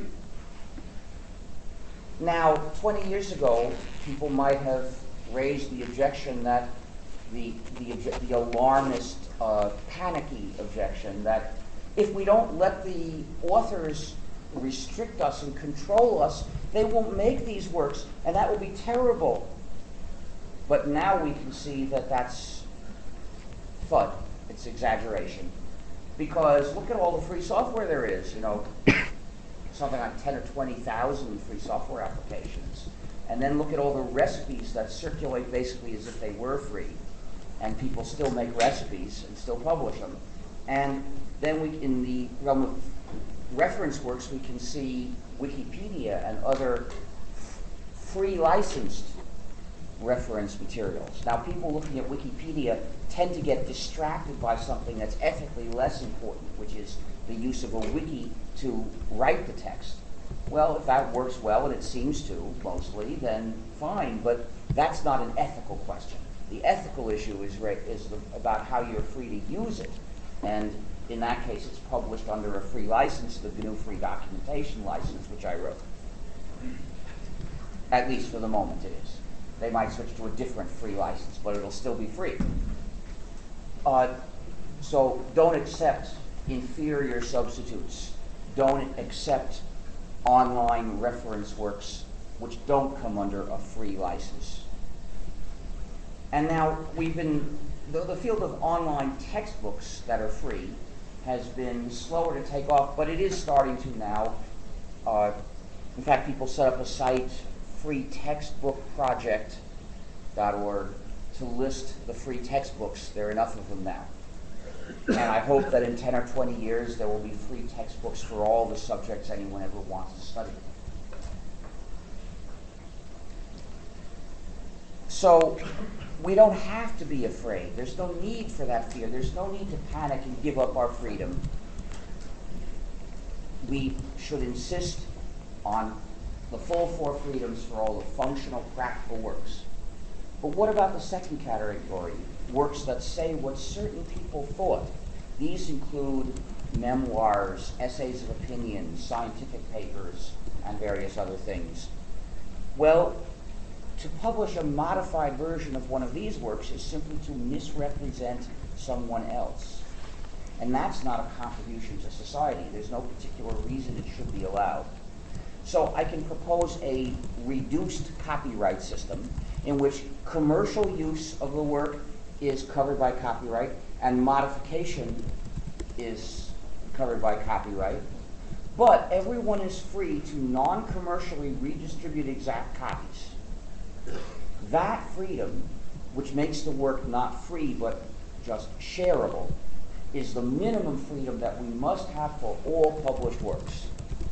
Now, twenty years ago, people might have raised the objection that the, the, the alarmist, uh, panicky objection that if we don't let the authors restrict us and control us, they won't make these works, and that will be terrible. But now we can see that that's F U D. It's exaggeration. Because look at all the free software there is. You know, something like ten or twenty thousand free software applications. And then look at all the recipes that circulate basically as if they were free. And people still make recipes and still publish them. And then we, in the realm of reference works, we can see Wikipedia and other free licensed reference materials. Now, people looking at Wikipedia tend to get distracted by something that's ethically less important, which is the use of a wiki to write the text. Well, if that works well, and it seems to, mostly, then fine, but that's not an ethical question. The ethical issue is, is the, about how you're free to use it. And in that case, it's published under a free license, the G N U Free Documentation License, which I wrote. At least for the moment it is. They might switch to a different free license, but it'll still be free. Uh, so don't accept inferior substitutes. Don't accept online reference works which don't come under a free license. And now we've been, the, the field of online textbooks that are free has been slower to take off, but it is starting to now. Uh, in fact, people set up a site, free textbook project dot org, to list the free textbooks. There are enough of them now. And I hope that in ten or twenty years there will be free textbooks for all the subjects anyone ever wants to study. So we don't have to be afraid. There's no need for that fear. There's no need to panic and give up our freedom. We should insist on the full four freedoms for all the functional, practical works. But what about the second category? Works that say what certain people thought. These include memoirs, essays of opinion, scientific papers, and various other things. Well, to publish a modified version of one of these works is simply to misrepresent someone else. And that's not a contribution to society. There's no particular reason it should be allowed. So I can propose a reduced copyright system in which commercial use of the work is covered by copyright and modification is covered by copyright. But everyone is free to non-commercially redistribute exact copies. That freedom, which makes the work not free but just shareable, is the minimum freedom that we must have for all published works.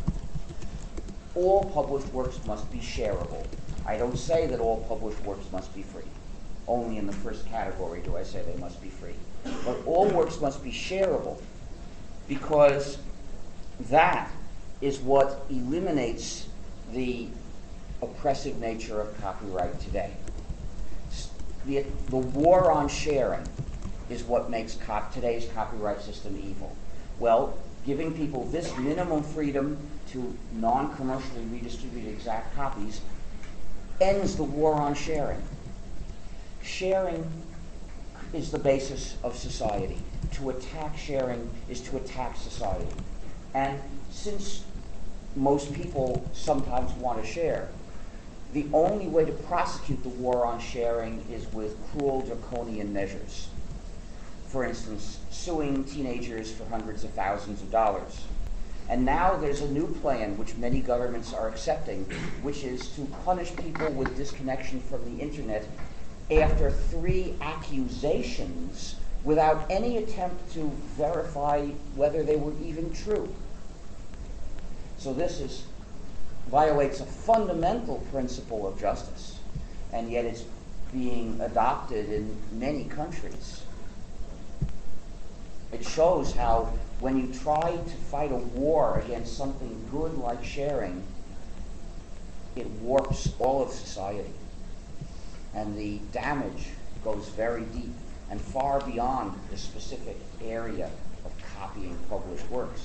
All published works must be shareable. I don't say that all published works must be free. Only in the first category do I say they must be free. But all works must be shareable, because that is what eliminates the oppressive nature of copyright today. The, the war on sharing is what makes co- today's copyright system evil. Well, giving people this minimum freedom to non-commercially redistribute exact copies ends the war on sharing. Sharing is the basis of society. To attack sharing is to attack society. And since most people sometimes want to share, the only way to prosecute the war on sharing is with cruel, draconian measures. for instance, suing teenagers for hundreds of thousands of dollars. And now there's a new plan which many governments are accepting, which is to punish people with disconnection from the internet after three accusations without any attempt to verify whether they were even true. So this is, violates a fundamental principle of justice, and yet it's being adopted in many countries. It shows how when you try to fight a war against something good like sharing, it warps all of society. And the damage goes very deep and far beyond the specific area of copying published works.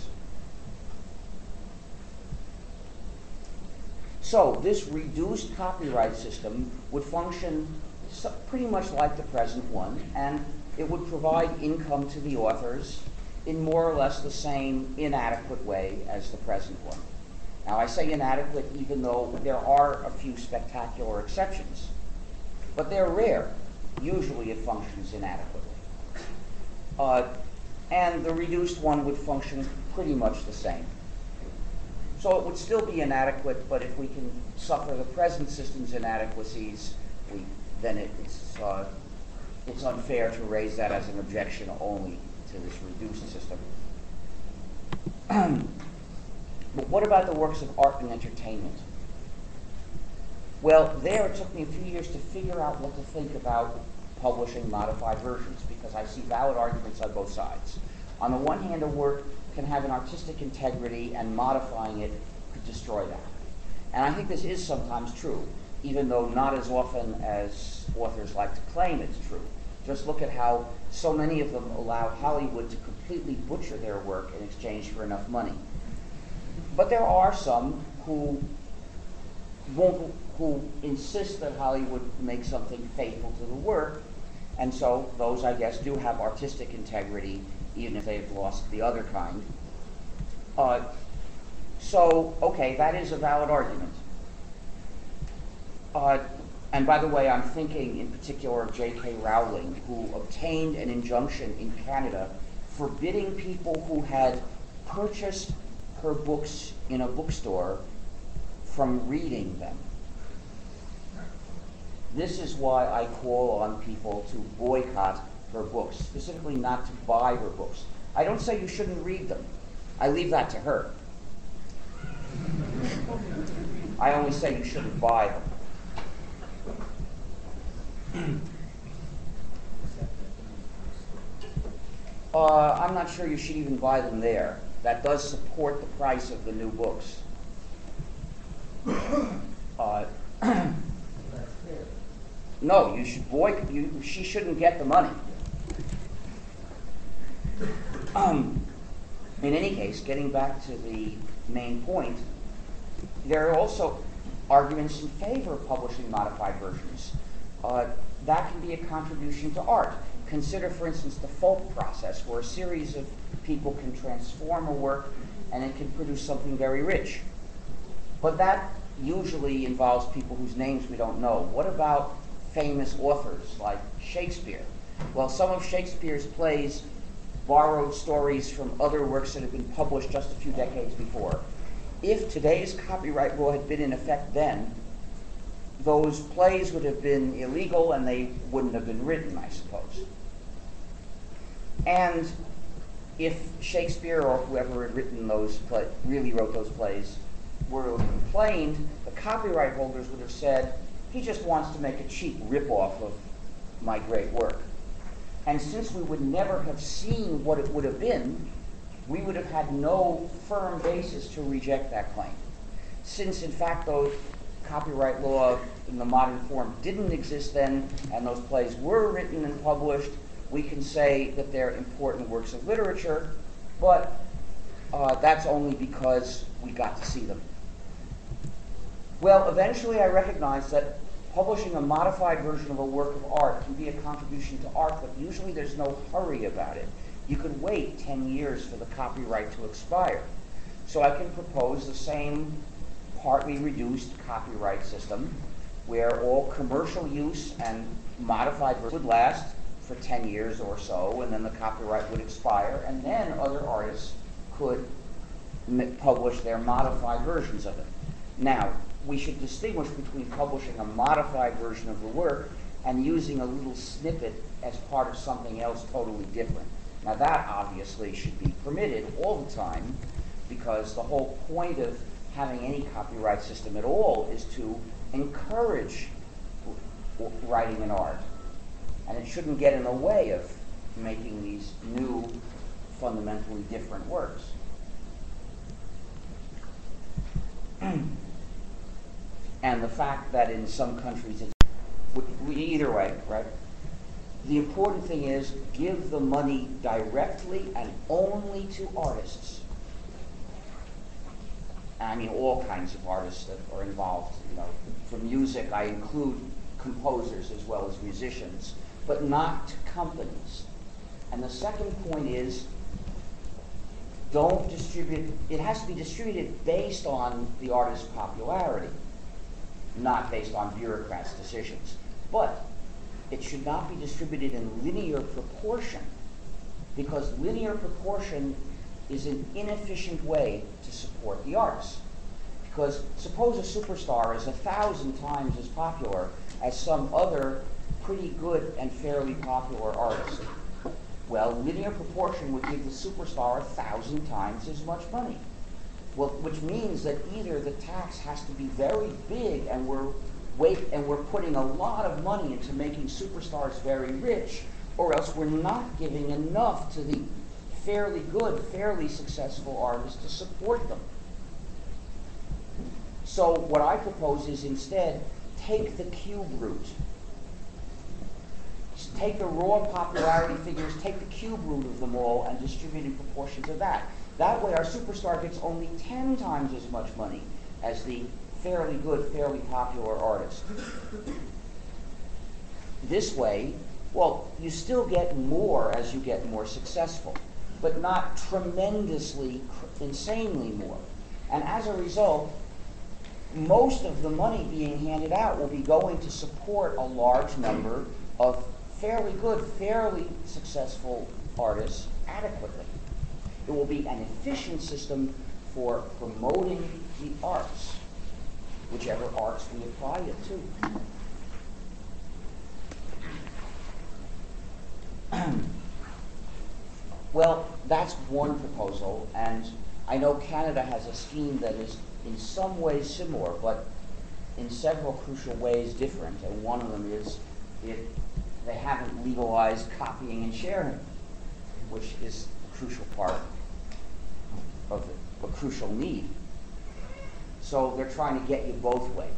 So this reduced copyright system would function so pretty much like the present one, and it would provide income to the authors in more or less the same inadequate way as the present one. Now, I say inadequate even though there are a few spectacular exceptions, but they're rare. Usually it functions inadequately. Uh, and the reduced one would function pretty much the same. So it would still be inadequate, but if we can suffer the present system's inadequacies, we, then it, it's, uh, it's unfair to raise that as an objection only to this reduced system. But what about the works of art and entertainment? Well, there it took me a few years to figure out what to think about publishing modified versions, because I see valid arguments on both sides. On the one hand, a work can have an artistic integrity, and modifying it could destroy that. And I think this is sometimes true, even though not as often as authors like to claim it's true. Just look at how so many of them allow Hollywood to completely butcher their work in exchange for enough money. But there are some who won't, who insist that Hollywood make something faithful to the work, and so those, I guess, do have artistic integrity, even if they've lost the other kind. Uh, so, okay, that is a valid argument. Uh, and by the way, I'm thinking in particular of J K Rowling, who obtained an injunction in Canada forbidding people who had purchased her books in a bookstore from reading them. This is why I call on people to boycott her books, specifically not to buy her books. I don't say you shouldn't read them. I leave that to her. I only say you shouldn't buy them. Uh, I'm not sure you should even buy them there. That does support the price of the new books. Uh, no, you should boycott. You, she shouldn't get the money. Um, in any case, getting back to the main point, there are also arguments in favor of publishing modified versions. Uh, that can be a contribution to art. Consider, for instance, the folk process, where a series of people can transform a work and it can produce something very rich. But that usually involves people whose names we don't know. What about famous authors like Shakespeare? Well, some of Shakespeare's plays borrowed stories from other works that had been published just a few decades before. If today's copyright law had been in effect then, those plays would have been illegal and they wouldn't have been written, I suppose. And if Shakespeare or whoever had written those play, really wrote those plays were complained, the copyright holders would have said, he just wants to make a cheap ripoff of my great work. And since we would never have seen what it would have been, we would have had no firm basis to reject that claim. Since, in fact, those copyright law in the modern form didn't exist then, and those plays were written and published, we can say that they're important works of literature, but uh, that's only because we got to see them. Well, eventually I recognized that publishing a modified version of a work of art can be a contribution to art, but usually there's no hurry about it. You could wait ten years for the copyright to expire. So I can propose the same partly reduced copyright system where all commercial use and modified versions would last for ten years or so, and then the copyright would expire, and then other artists could m publish their modified versions of it. Now, we should distinguish between publishing a modified version of the work and using a little snippet as part of something else totally different. Now, that obviously should be permitted all the time, because the whole point of having any copyright system at all is to encourage writing and art. And it shouldn't get in the way of making these new, fundamentally different works. And the fact that in some countries it's either way, right? The important thing is give the money directly and only to artists. And I mean all kinds of artists that are involved. You know, for music, I include composers as well as musicians, but not to companies. And the second point is, don't distribute, it has to be distributed based on the artist's popularity, not based on bureaucrats' decisions. But it should not be distributed in linear proportion, because linear proportion is an inefficient way to support the arts. Because suppose a superstar is a thousand times as popular as some other pretty good and fairly popular artist. Well, linear proportion would give the superstar a thousand times as much money. Well, which means that either the tax has to be very big and we're wait and we're putting a lot of money into making superstars very rich, or else we're not giving enough to the fairly good, fairly successful artists to support them. So what I propose is instead take the cube root. Just take the raw popularity figures, take the cube root of them all, and distribute in proportion to that. That way our superstar gets only ten times as much money as the fairly good, fairly popular artist. This way, well, you still get more as you get more successful, but not tremendously, insanely more. And as a result, most of the money being handed out will be going to support a large number of fairly good, fairly successful artists adequately. It will be an efficient system for promoting the arts, whichever arts we apply it to. Well, that's one proposal, and I know Canada has a scheme that is in some ways similar, but in several crucial ways different, and one of them is it, they haven't legalized copying and sharing, which is a crucial part of it, a crucial need. So they're trying to get you both ways.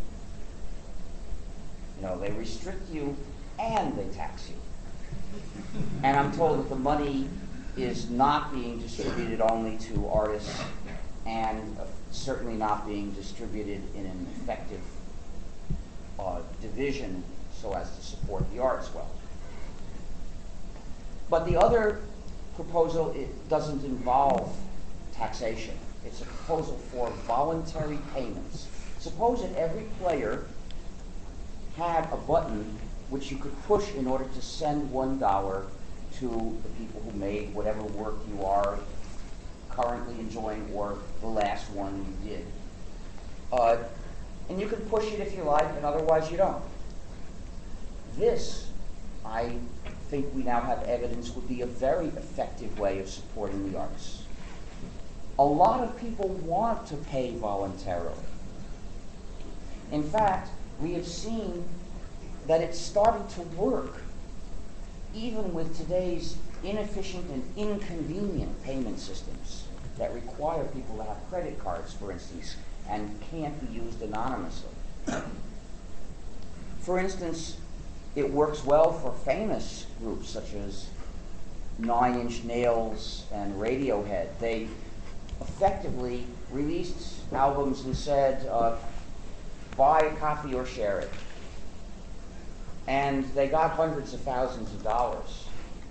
You know, they restrict you and they tax you. And I'm told that the money is not being distributed only to artists and uh, certainly not being distributed in an effective uh, division so as to support the arts well. But the other proposal, it doesn't involve taxation. It's a proposal for voluntary payments. Suppose that every player had a button which you could push in order to send one dollar to the people who made whatever work you are currently enjoying or the last one you did. Uh, and you can push it if you like, and otherwise you don't. This, I think we now have evidence, would be a very effective way of supporting the arts. A lot of people want to pay voluntarily. In fact, we have seen that it's starting to work, even with today's inefficient and inconvenient payment systems that require people to have credit cards, for instance, and can't be used anonymously. For instance, it works well for famous groups such as Nine Inch Nails and Radiohead. They effectively released albums and said, uh, buy a copy or share it. And they got hundreds of thousands of dollars.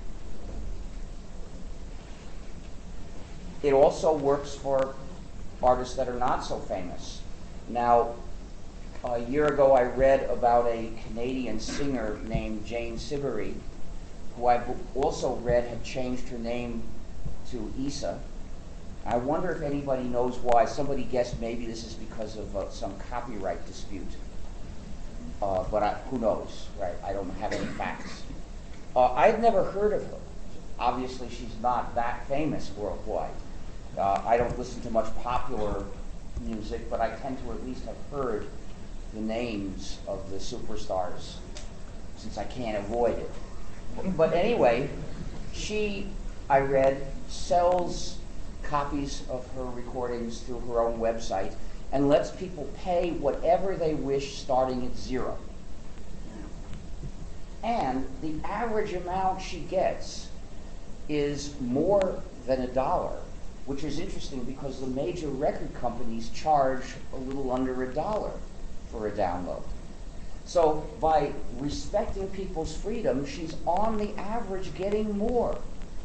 It also works for artists that are not so famous. Now, a year ago I read about a Canadian singer named Jane Siberry who I also read had changed her name to Isa. I wonder if anybody knows why. Somebody guessed maybe this is because of uh, some copyright dispute. Uh, but I, who knows, right? I don't have any facts. Uh, I'd never heard of her. Obviously, she's not that famous worldwide. Uh, I don't listen to much popular music, but I tend to at least have heard the names of the superstars, since I can't avoid it. But anyway, she, I read, sells copies of her recordings through her own website and lets people pay whatever they wish starting at zero. And the average amount she gets is more than a dollar, which is interesting because the major record companies charge a little under a dollar for a download. So by respecting people's freedom, she's on the average getting more.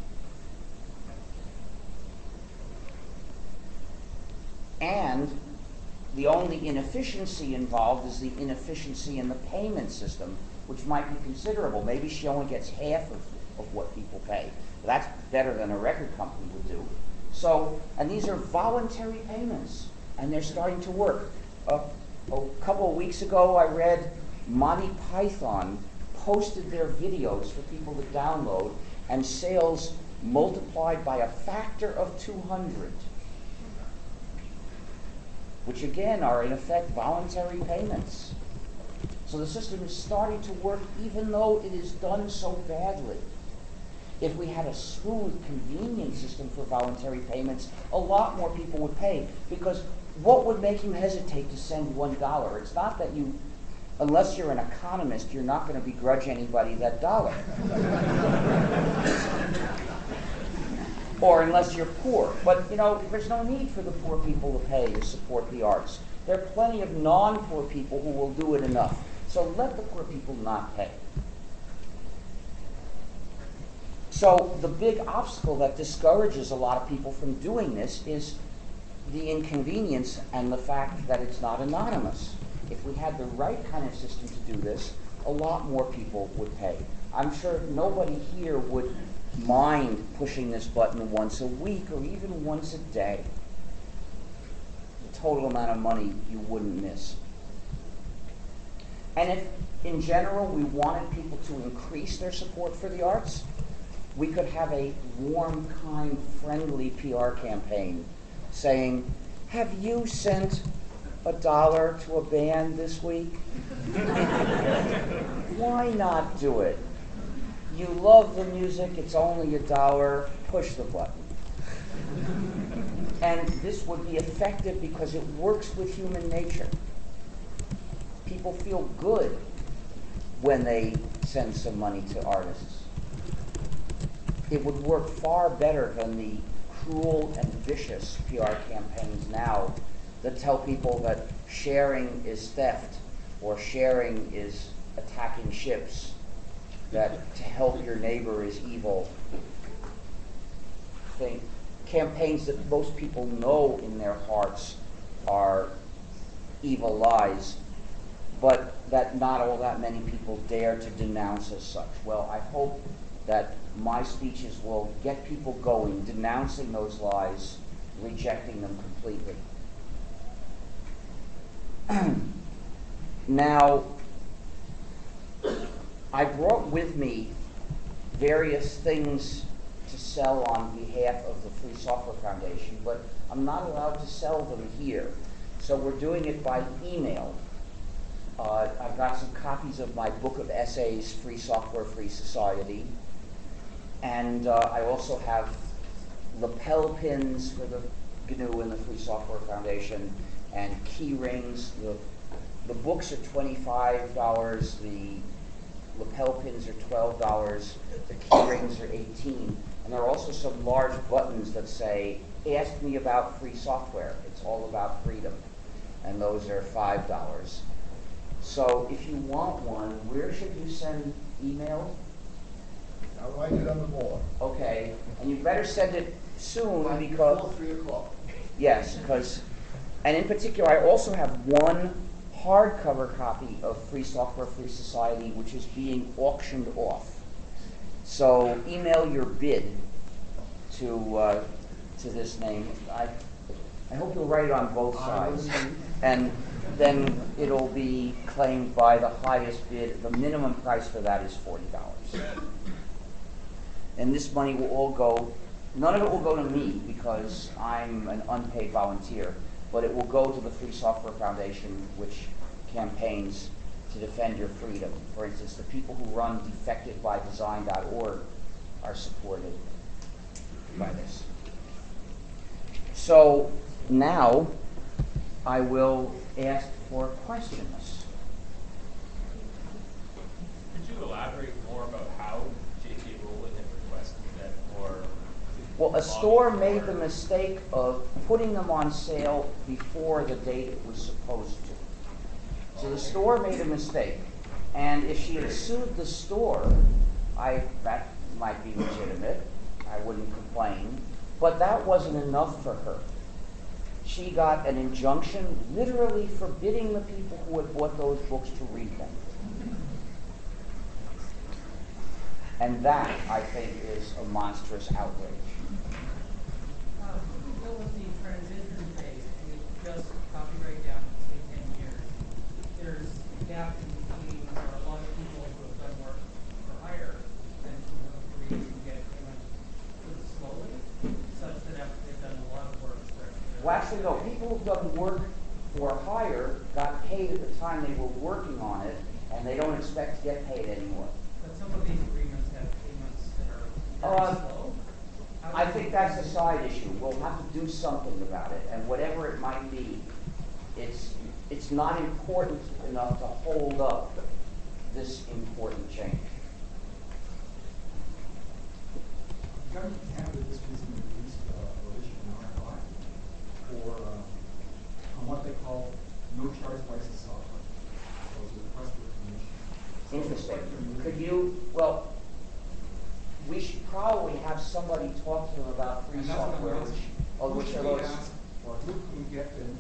And the only inefficiency involved is the inefficiency in the payment system, which might be considerable. Maybe she only gets half of, of what people pay. That's better than a record company would do. So, and these are voluntary payments, and they're starting to work. Uh, a couple of weeks ago, I read Monty Python posted their videos for people to download, and sales multiplied by a factor of two hundred. Which again are in effect voluntary payments. So the system is starting to work even though it is done so badly. If we had a smooth, convenient system for voluntary payments, a lot more people would pay. Because what would make you hesitate to send one dollar? It's not that you, unless you're an economist, you're not going to begrudge anybody that dollar. Or unless you're poor. But, you know, there's no need for the poor people to pay to support the arts. There are plenty of non-poor people who will do it enough. So let the poor people not pay. So the big obstacle that discourages a lot of people from doing this is the inconvenience and the fact that it's not anonymous. If we had the right kind of system to do this, a lot more people would pay. I'm sure nobody here would mind pushing this button once a week or even once a day. The total amount of money you wouldn't miss. And if, in general, we wanted people to increase their support for the arts, we could have a warm, kind, friendly P R campaign saying, have you sent a dollar to a band this week? Why not do it? You love the music, it's only a dollar, push the button. And this would be effective because it works with human nature. People feel good when they send some money to artists. It would work far better than the cruel and vicious P R campaigns now that tell people that sharing is theft or sharing is attacking ships, that to help your neighbor is evil. Think campaigns that most people know in their hearts are evil lies, but that not all that many people dare to denounce as such. Well, I hope that my speeches will get people going, denouncing those lies, rejecting them completely. Now, I brought with me various things to sell on behalf of the Free Software Foundation, but I'm not allowed to sell them here. So we're doing it by email. Uh, I've got some copies of my book of essays, Free Software, Free Society. And uh, I also have lapel pins for the G N U and the Free Software Foundation, and key rings. The, the books are twenty-five dollars, the lapel pins are twelve dollars, the key rings are eighteen dollars. And there are also some large buttons that say, ask me about free software. It's all about freedom. And those are five dollars. So if you want one, where should you send email? I'll write it on the board. Okay, and you better send it soon Right because... before three o'clock. Yes, because, and in particular, I also have one hardcover copy of Free Software, Free Society, which is being auctioned off. So email your bid to, uh, to this name. I, I hope you'll write it on both sides. And then it'll be claimed by the highest bid. The minimum price for that is forty dollars. And this money will all go, none of it will go to me because I'm an unpaid volunteer, but it will go to the Free Software Foundation, which campaigns to defend your freedom. For instance, the people who run defected by design dot org are supported by this. So now I will ask for questions. Could you elaborate more about how J K Rowling had requested that for? Well, a store made the mistake of putting them on sale before the date it was supposed to. So the store made a mistake, and if she had sued the store, I that might be legitimate. I wouldn't complain, but that wasn't enough for her. She got an injunction literally forbidding the people who had bought those books to read them. And that, I think, is a monstrous outrage. Uh, What was the transition phase? We just copyright down to say ten years. There's a gap in between where a lot of people who have done work for hire and who have agreed to get payment really slowly, such that after they've done a lot of work, they're. Well, actually, no. People who've done work for hire got paid at the time they were working on it, and they don't expect to get paid anymore. But some of these agreements have payments that are very Uh, slow. How do I you- think that's a side issue. We'll have to do something about it, and whatever it might be, it's it's not important enough to hold up this important change. Government Canada just recently released uh, or issued an R F I for uh, on what they call no charge license software. So it's a request for information. Interesting. Could you, well, we should probably have somebody talk to them about free And that's what I'm software, which, asking. oh, Who which should are we those? ask for? Who can we get them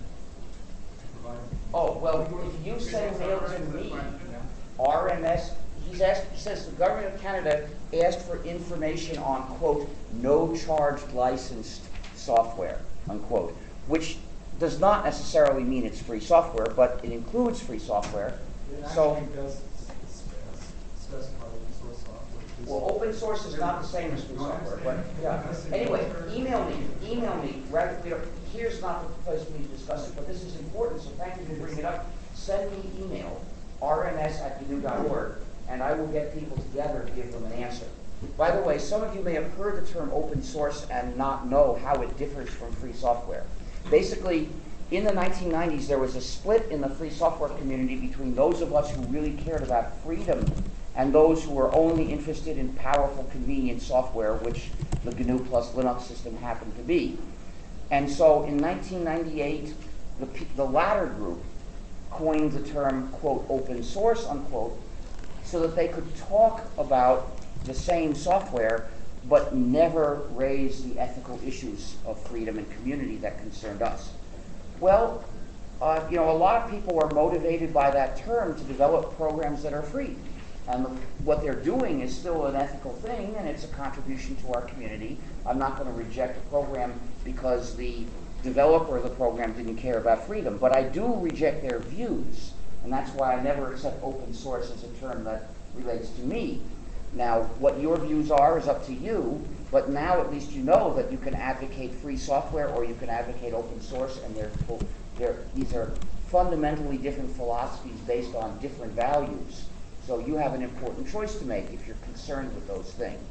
to provide? Oh, well, if you say mail to me, Yeah. R M S, he's asked, he says the government of Canada asked for information on, quote, no charged licensed software, unquote, which does not necessarily mean it's free software, but it includes free software. It So, actually does spec- specify open source software. It's- well, open source is not the same as free software, but, yeah. Anyway, email me, email me, rather, we don't, here's not the place for me to discuss it, but this is important, so thank you for bringing it up. Send me email, R M S at gnu dot org, and I will get people together and give them an answer. By the way, some of you may have heard the term open source and not know how it differs from free software. Basically, in the nineteen nineties, there was a split in the free software community between those of us who really cared about freedom and those who were only interested in powerful, convenient software, which the G N U plus Linux system happened to be. And so in nineteen ninety-eight, the, pe- the latter group coined the term, quote, open source, unquote, so that they could talk about the same software but never raise the ethical issues of freedom and community that concerned us. Well, uh, you know, a lot of people are motivated by that term to develop programs that are free. And the, what they're doing is still an ethical thing, and it's a contribution to our community. I'm not going to reject a program because the developer of the program didn't care about freedom, but I do reject their views, and that's why I never accept open source as a term that relates to me. Now, what your views are is up to you, but now at least you know that you can advocate free software or you can advocate open source, and they're, they're, these are fundamentally different philosophies based on different values. So you have an important choice to make if you're concerned with those things.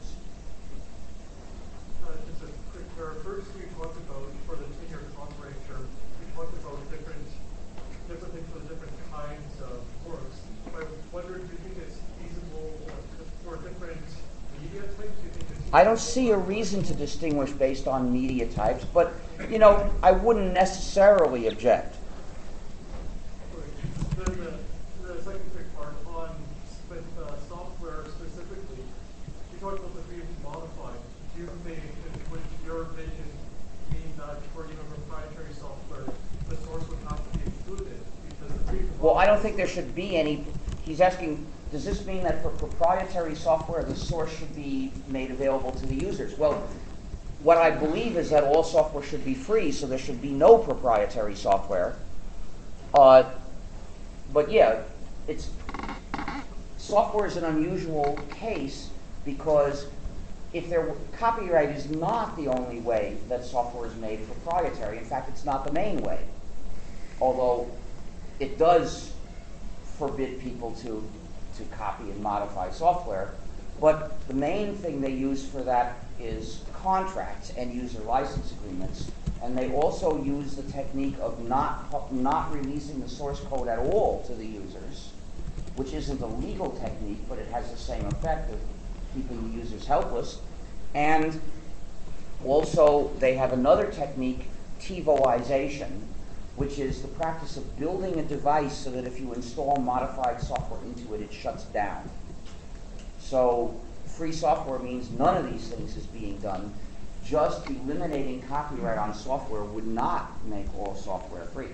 Uh, just a quick, uh, first we talked about, for the ten-year copyright term, we talked about different, different things for the different kinds of works. I wondered, do you think it's feasible for different media types? Do you think it's I don't see a reason to distinguish based on media types, but, you know, I wouldn't necessarily object. The, the, the second quick part on with, uh, software specifically, you talked about the freedom to modify. Do you think, would your vision mean that for even proprietary software, the source would have to be excluded because the freedom to Well, I don't modify- think there should be any, he's asking does this mean that for proprietary software, the source should be made available to the users? Well, what I believe is that all software should be free, so there should be no proprietary software. Uh, but yeah, it's software is an unusual case because if there were, copyright is not the only way that software is made proprietary. In fact, it's not the main way. Although it does forbid people to, to copy and modify software. But the main thing they use for that is contracts and user license agreements. And they also use the technique of not, not releasing the source code at all to the users, which isn't a legal technique, but it has the same effect of keeping the users helpless. And also, they have another technique, TiVoization, which is the practice of building a device so that if you install modified software into it, it shuts down. So free software means none of these things is being done. Just eliminating copyright on software would not make all software free.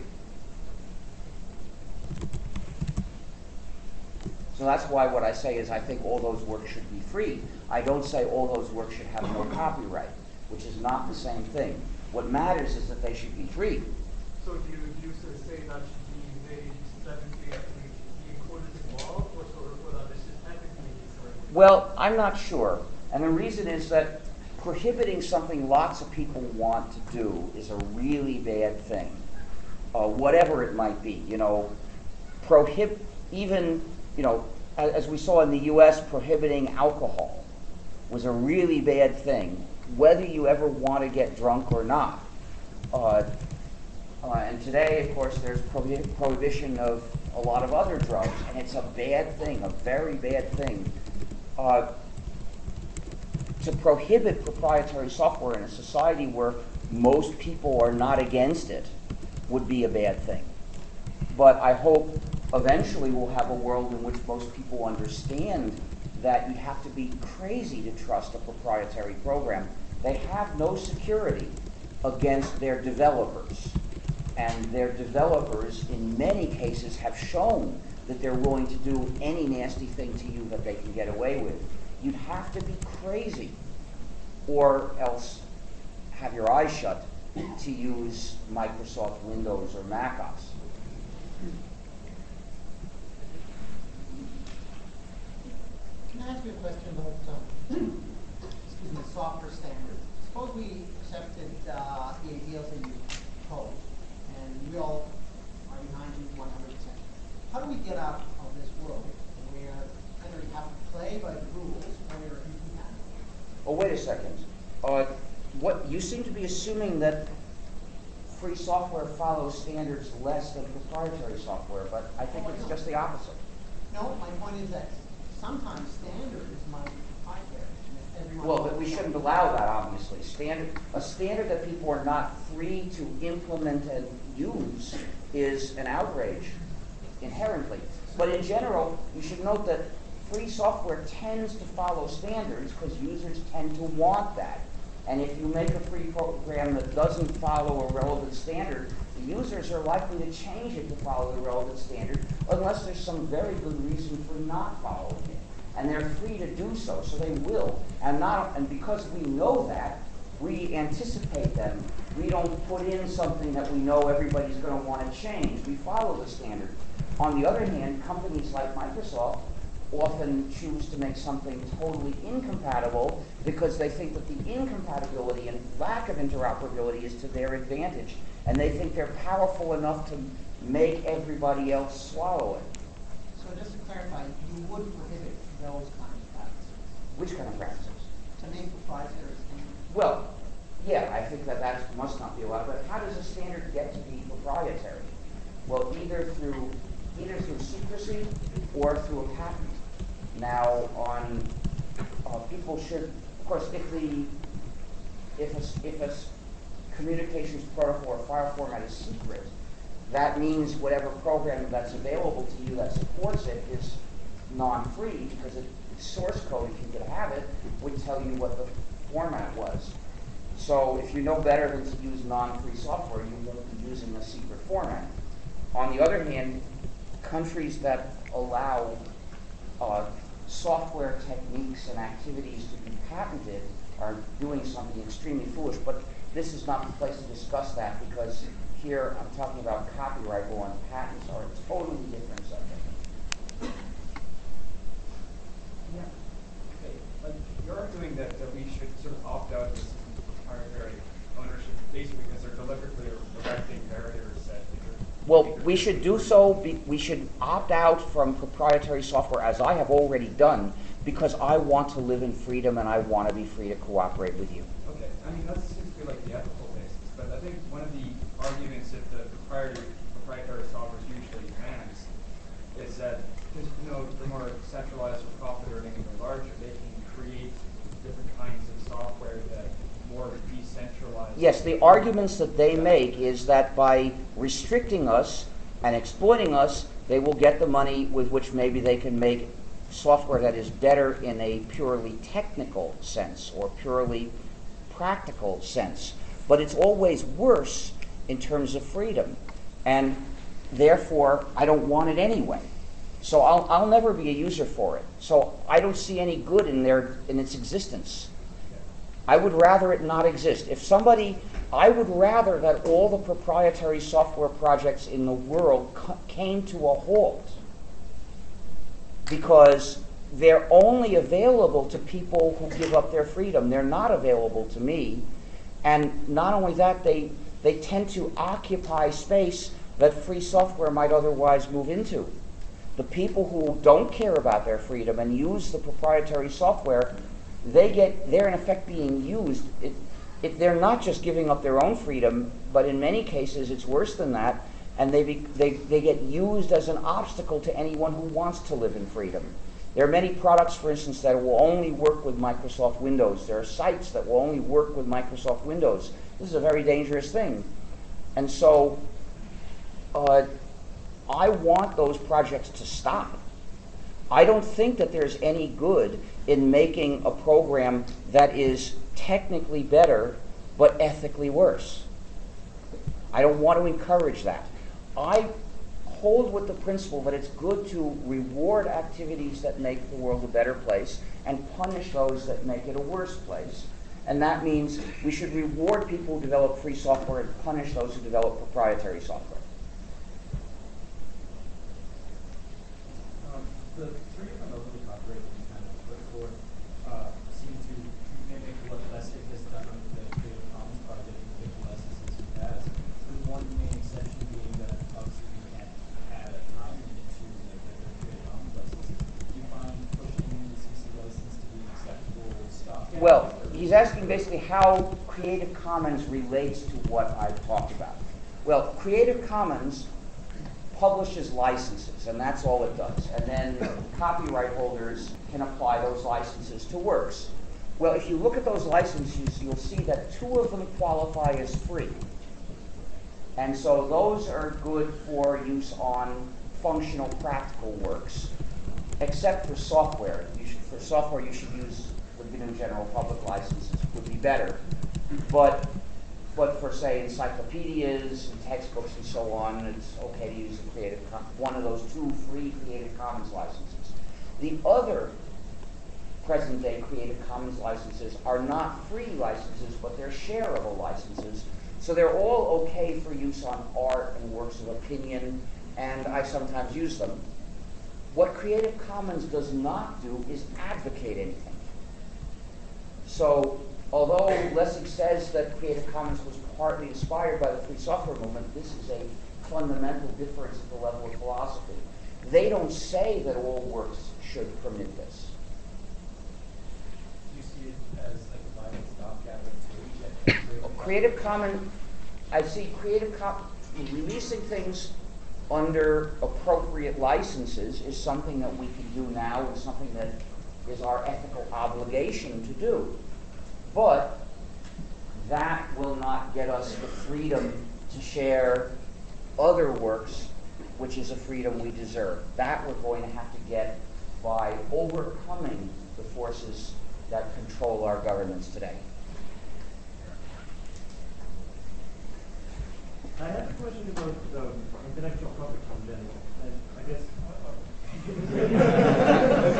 So that's why what I say is I think all those works should be free. I don't say all those works should have no copyright, which is not the same thing. What matters is that they should be free. So do you, do you sort of say that should be made technically actually be included in law, or sort of whether this is technically sort of? Well, I'm not sure. And the reason is that prohibiting something lots of people want to do is a really bad thing. Uh, whatever it might be, you know, prohibit, even, you know, as, as we saw in the U S, prohibiting alcohol was a really bad thing, whether you ever want to get drunk or not. Uh, uh, and today, of course, there's prohi prohibition of a lot of other drugs, and it's a bad thing, a very bad thing. Uh, to prohibit proprietary software in a society where most people are not against it would be a bad thing. But I hope eventually we'll have a world in which most people understand that you have to be crazy to trust a proprietary program. They have no security against their developers. And their developers, in many cases, have shown that they're willing to do any nasty thing to you that they can get away with. You'd have to be crazy, or else have your eyes shut, to use Microsoft Windows or Mac O S. Can I ask you a question about um, excuse me, software standards? Suppose we accepted uh, the ideals that you proposed, and we all are behind you one hundred percent. How do we get out of this world where either you have to play by the rules or you're incompatible? Oh, wait a second. Uh, what you seem to be assuming that free software follows standards less than proprietary software, but I think Oh, it's no. just the opposite. No, my point is that sometimes standards might be proprietary. and everyone Well, else- but we shouldn't allow that, obviously. Standard, a standard that people are not free to implement and use is an outrage, inherently. But in general, you should note that free software tends to follow standards because users tend to want that. And if you make a free program that doesn't follow a relevant standard, the users are likely to change it to follow the relevant standard unless there's some very good reason for not following it. And they're free to do so, so they will. And not, and because we know that, we anticipate them. We don't put in something that we know everybody's going to want to change. We follow the standard. On the other hand, companies like Microsoft often choose to make something totally incompatible because they think that the incompatibility and lack of interoperability is to their advantage. And they think they're powerful enough to make everybody else swallow it. So just to clarify, you would prohibit those kind of practices Which kind of practices? to make proprietary standards? Well, yeah, I think that that must not be allowed, but how does a standard get to be proprietary? Well, either through either through secrecy or through a patent. Now, on uh, people should, of course, if the if a, if a communications protocol or file format is secret, that means whatever program that's available to you that supports it is non-free because the source code, if you could have it, would tell you what the format was. So if you know better than to use non-free software, you won't be using a secret format. On the other hand, countries that allow uh, software techniques and activities to be patented are doing something extremely foolish. But this is not the place to discuss that, because here I'm talking about copyright law, and patents are a totally different subject. Yeah. Okay. Like, you're arguing that, that we should sort of opt out of this proprietary ownership, basically because they're deliberately erecting barriers that. Well, we should do so, be, we should opt out from proprietary software, as I have already done, because I want to live in freedom and I want to be free to cooperate with you. Okay, I mean, that seems to be like the ethical basis, but I think one of the arguments that the proprietary, proprietary software usually has is that, because, you know, they're more centralized or profit earning and they're larger, they can create different kinds of software that more decentralized. Yes, the arguments that they make is that by restricting us and exploiting us, they will get the money with which maybe they can make software that is better in a purely technical sense or purely practical sense. But it's always worse in terms of freedom, and therefore I don't want it anyway. So I'll, I'll never be a user for it. So I don't see any good in their in its existence. I would rather it not exist. If somebody, I would rather that all the proprietary software projects in the world came to a halt, because they're only available to people who give up their freedom. They're not available to me. And not only that, they, they tend to occupy space that free software might otherwise move into. The people who don't care about their freedom and use the proprietary software, they get, they're in effect being used. It, it, they're not just giving up their own freedom, but in many cases it's worse than that, and they, be, they, they get used as an obstacle to anyone who wants to live in freedom. There are many products, for instance, that will only work with Microsoft Windows. There are sites that will only work with Microsoft Windows. This is a very dangerous thing. And so uh, I want those projects to stop. I don't think that there's any good in making a program that is technically better but ethically worse. I don't want to encourage that. I hold with the principle that it's good to reward activities that make the world a better place and punish those that make it a worse place. And that means we should reward people who develop free software and punish those who develop proprietary software. Um, the three different levels of copyright that you kind of put forward uh, seem to mimic what Lessig has done on the Creative Commons project and the licenses he has. With one main exception being that obviously you can't add a time limit to like the Creative Commons licenses. Do you find pushing the C C license to be acceptable stuff? Well, he's asking basically how Creative Commons relates to what I've talked about. Well, Creative Commons publishes licenses, and that's all it does. And then copyright holders can apply those licenses to works. Well, if you look at those licenses, you'll see that two of them qualify as free. And so those are good for use on functional, practical works, except for software. You should, for software, you should use the G N U General Public Licenses, would be better. But But for, say, encyclopedias and textbooks and so on, it's okay to use a Creative Com- one of those two free Creative Commons licenses. The other present-day Creative Commons licenses are not free licenses, but they're shareable licenses. So they're all okay for use on art and works of opinion, and I sometimes use them. What Creative Commons does not do is advocate anything. So although Lessig says that Creative Commons was partly inspired by the free software movement, this is a fundamental difference at the level of philosophy. They don't say that all works should permit this. Do you see it as like a violent stopgap until Creative Commons, I see Creative Commons releasing things under appropriate licenses is something that we can do now and something that is our ethical obligation to do. But that will not get us the freedom to share other works, which is a freedom we deserve. That we're going to have to get by overcoming the forces that control our governments today. I have a question about um, intellectual property in general. And I guess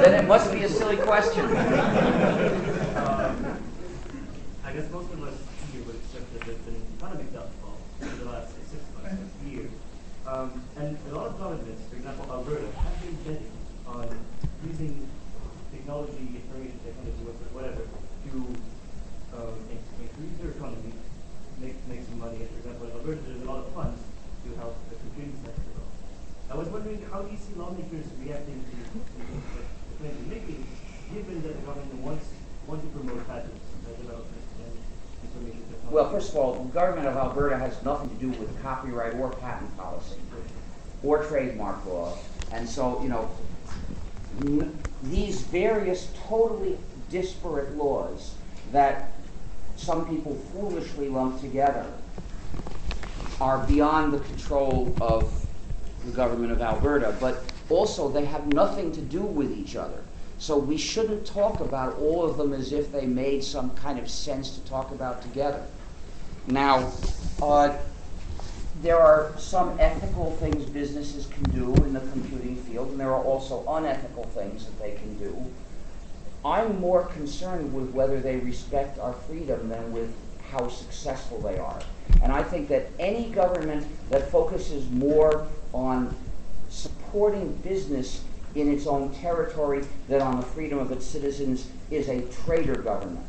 first year would accept that there's been economic downfall in the last say, six months, six years. Um, and a lot of governments, for example, Alberta, have been betting on using technology, information technology, whatever, to um, increase their economy, make make some money. And for example, in Alberta, there's a lot of funds to help the computing sector develop. I was wondering how do you see lawmakers reacting to the claims you're making, given that the government wants wants to promote patents, uh, development, and information technology? Well, first of all, the government of Alberta has nothing to do with copyright or patent policy or trademark law. And so, you know, n these various totally disparate laws that some people foolishly lump together are beyond the control of the government of Alberta, but also they have nothing to do with each other. So we shouldn't talk about all of them as if they made some kind of sense to talk about together. Now, uh, there are some ethical things businesses can do in the computing field, and there are also unethical things that they can do. I'm more concerned with whether they respect our freedom than with how successful they are. And I think that any government that focuses more on supporting business in its own territory than on the freedom of its citizens is a traitor government.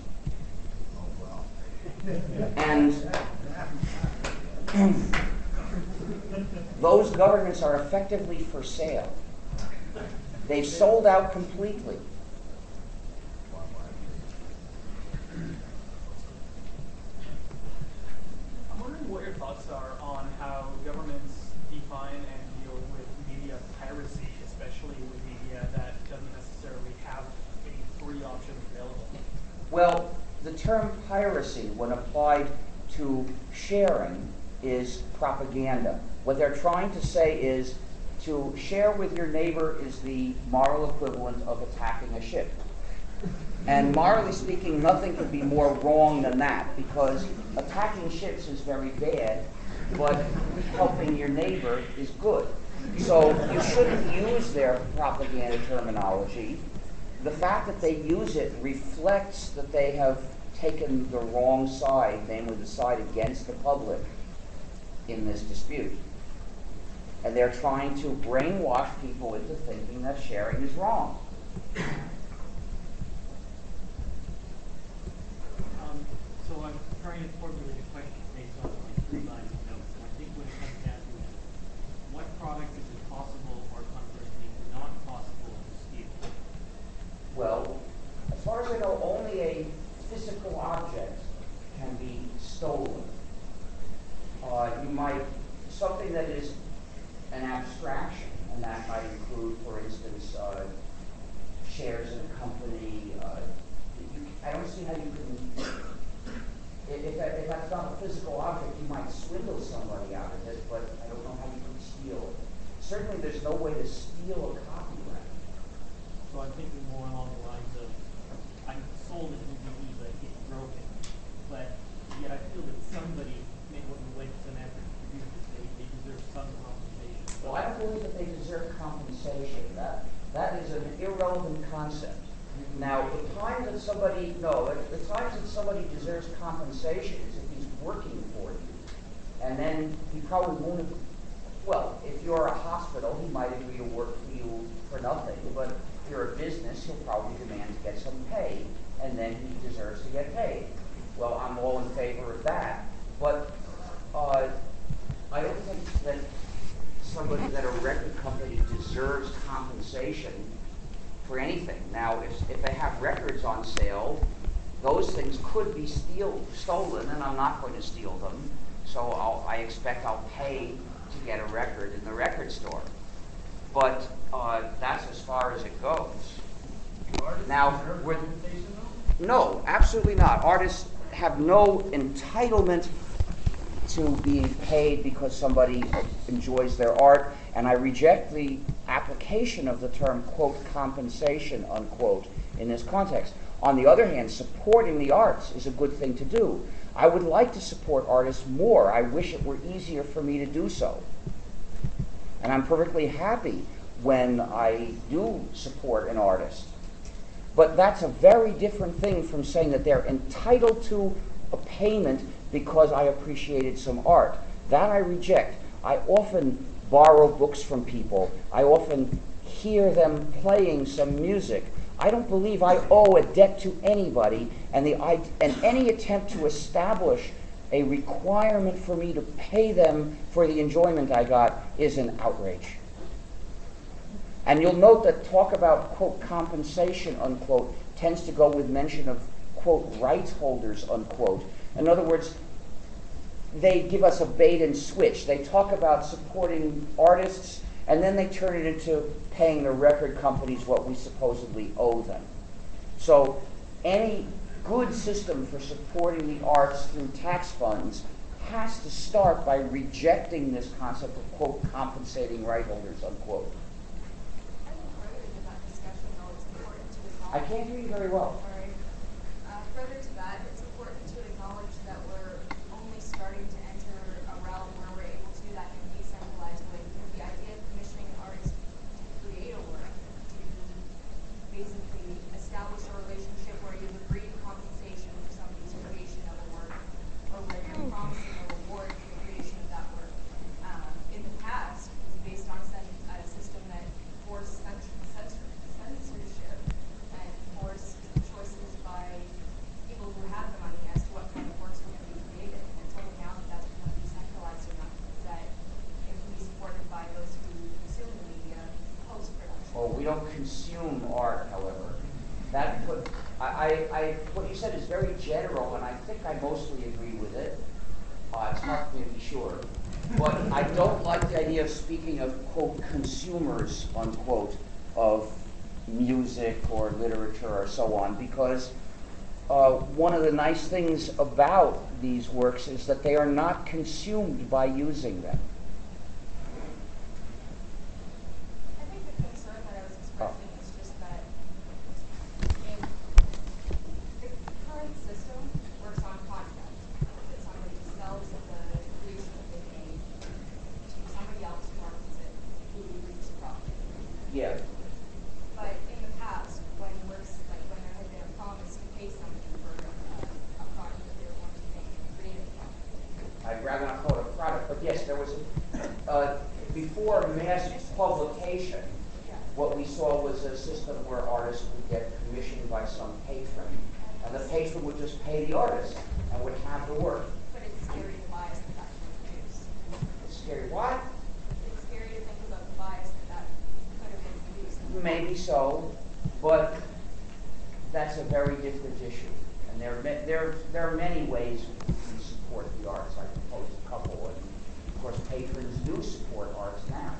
And those governments are effectively for sale. They've sold out completely. I'm wondering what your thoughts are on how governments define and deal with media piracy, especially with media that doesn't necessarily have any free options available. Well, the term piracy, when applied to sharing, is propaganda. What they're trying to say is to share with your neighbor is the moral equivalent of attacking a ship. And morally speaking, nothing could be more wrong than that, because attacking ships is very bad, but helping your neighbor is good. So you shouldn't use their propaganda terminology. The fact that they use it reflects that they have taken the wrong side, namely the side against the public in this dispute. And they're trying to brainwash people into thinking that sharing is wrong. Um, so I'm trying to formulate a question based on my three lines of notes. And I think when it comes down to it, what product is it possible or conversely not possible to steal? Well, as far as I know, only a physical object can be stolen. Uh, you might, something that is an abstraction, and that might include, for instance, uh, shares in a company. Uh, you, I don't see how you can, if, if, that, if that's not a physical object, you might swindle somebody out of it, but I don't know how you can steal it. Certainly there's no way to steal a copyright. So I'm thinking more along the lines of, I sold it to D V D, but it's broken. But yet I feel that somebody may want to wait some effort to produce it. They, they deserve some compensation. Well, I don't believe that they deserve compensation. That, that is an irrelevant concept. Now, the time that somebody, no, the times that somebody deserves compensation is if he's working for you. And then he probably won't, well, if you're a hospital, he might agree to work for you for nothing. But if you're a business, he'll probably demand to get some pay, and then he deserves to get paid. Well, I'm all in favor of that. But uh, I don't think that somebody, that a record company deserves compensation for anything. Now, if, if they have records on sale, those things could be steal, stolen, and I'm not going to steal them. So I'll, I expect I'll pay to get a record in the record store. But uh, that's as far as it goes. Now, we're, no, absolutely not. Artists have no entitlement to being paid because somebody enjoys their art, and I reject the application of the term, quote, compensation, unquote, in this context. On the other hand, supporting the arts is a good thing to do. I would like to support artists more. I wish it were easier for me to do so. And I'm perfectly happy when I do support an artist. But that's a very different thing from saying that they're entitled to a payment because I appreciated some art. That I reject. I often borrow books from people. I often hear them playing some music. I don't believe I owe a debt to anybody, and, the, I, and any attempt to establish a requirement for me to pay them for the enjoyment I got is an outrage. And you'll note that talk about, quote, compensation, unquote, tends to go with mention of, quote, rights holders, unquote. In other words, they give us a bait and switch. They talk about supporting artists, and then they turn it into paying the record companies what we supposedly owe them. So any good system for supporting the arts through tax funds has to start by rejecting this concept of, quote, compensating right holders, unquote. I think further to that discussion, though, it's important to acknowledge. I can't hear you very well. Sorry. Uh, further to that, it's important to acknowledge that we're only starting to enter a realm where we're able to do that in a decentralized way. Because the idea of commissioning artists to create a work, to basically establish a relationship where you've agreed compensation for somebody's creation of a work, or where you're promising a reward for the creation of that work. Um, in the past, it was based on a system that forced censor, censorship and forced choices by people who had the money as to what kind of works were going to be created. Until now that that's become decentralized enough that it can be supported by those who consume the media post-production. Oh, we don't consume art, however. That put, I, I, I, what you said is very general, and I think I mostly agree with it. Uh, it's hard for me to be sure. But I don't like the idea of speaking of, quote, consumers, unquote, of music or literature or so on, because uh, one of the nice things about these works is that they are not consumed by using them. I think the concern that I was expressing is just that in the current system works on contract. That somebody sells the creation that they made to somebody else who markets it, who reaps profit. Yeah. But in the past, when works, like when there had been a promise to pay somebody for a, a product that they were going to make, create a product. I'd rather not call it a product, but yes, there was, a, uh, before mass publication, what we saw was a system where artists would get commissioned by some patron, and the patron would just pay the artist and would have the work. But it's scary to bias that that can produce. It's scary. What? It's scary to think about the bias that that could have been produced. Maybe so, but that's a very different issue. And there, there, there are many ways we can support the arts. I proposed a couple, and of course patrons do support arts now.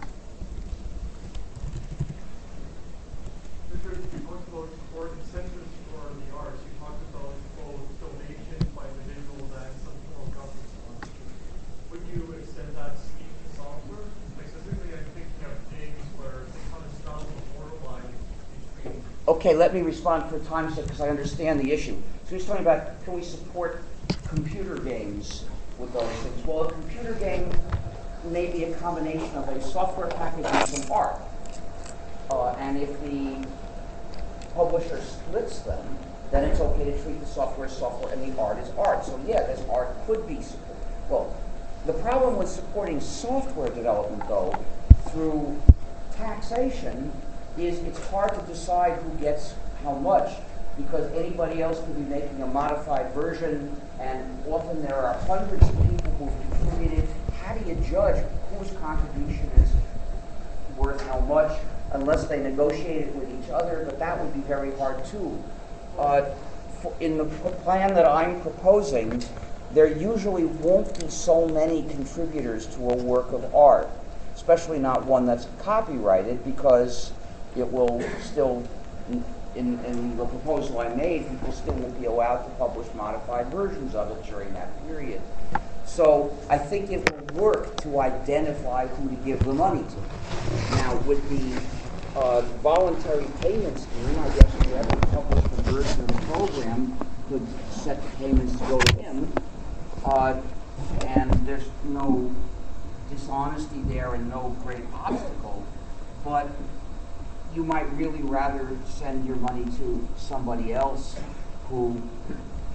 Richard, you talked about support incentives for the arts. You talked about both donations by individuals and some form of government sponsorship. Would you extend that scheme to software? Like specifically, I'm thinking of things where they kind of straddle the borderline between. Okay, let me respond for time's sake because I understand the issue. So he's talking about, can we support computer games with those things? Well, a computer game may be a combination of a software package and some art. Uh, and if the publisher splits them, then it's okay to treat the software as software and the art as art. So yeah, this art could be supported. Well, the problem with supporting software development, though, through taxation, is it's hard to decide who gets how much, because anybody else could be making a modified version, and often there are hundreds of people who've contributed. How do you judge whose contribution is worth how much, unless they negotiate it with each other? But that would be very hard too. Uh, for in the p- plan that I'm proposing, there usually won't be so many contributors to a work of art, especially not one that's copyrighted, because it will still, in, in the proposal I made, people still will be allowed to publish modified versions of it during that period. So I think it will work to identify who to give the money to. Now, with the uh, voluntary payment scheme, I guess whoever published the version of the program could set the payments to go to him. Uh, and there's no dishonesty there and no great obstacle. But you might really rather send your money to somebody else who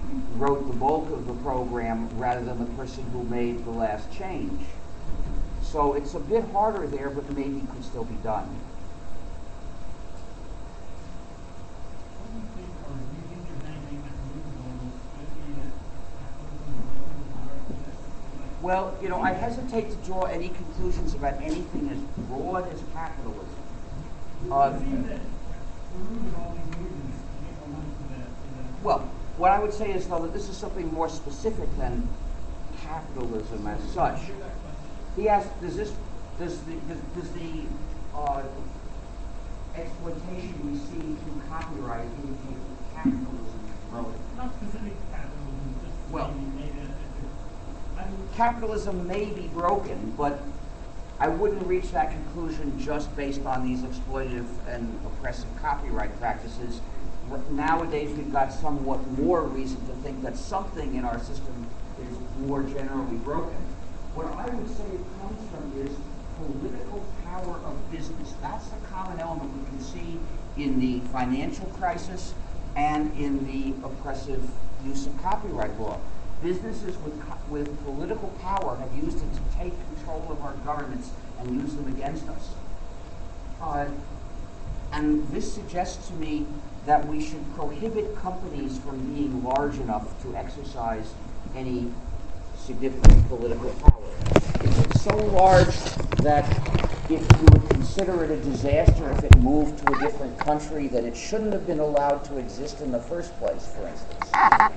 wrote the bulk of the program rather than the person who made the last change. So it's a bit harder there, but maybe could still be done. Well, you know, I hesitate to draw any conclusions about anything as broad as capitalism. Uh, well, what I would say is, though, that this is something more specific than capitalism as such. He asked, does this, does the, does, does the uh, exploitation we see through copyright indicate that capitalism is growing? Not specific capitalism, just Well, maybe, maybe a, a, a, capitalism may be broken, but I wouldn't reach that conclusion just based on these exploitative and oppressive copyright practices. R- Nowadays, we've got somewhat more reason to think that something in our system is more generally broken. What I would say it comes from is political power of business. That's the common element we can see in the financial crisis and in the oppressive use of copyright law. Businesses with, co- with political power have used it to take control of our governments and use them against us. Uh, and this suggests to me that we should prohibit companies from being large enough to exercise any significant political power. If it's so large that if you would consider it a disaster if it moved to a different country, that it shouldn't have been allowed to exist in the first place, for instance.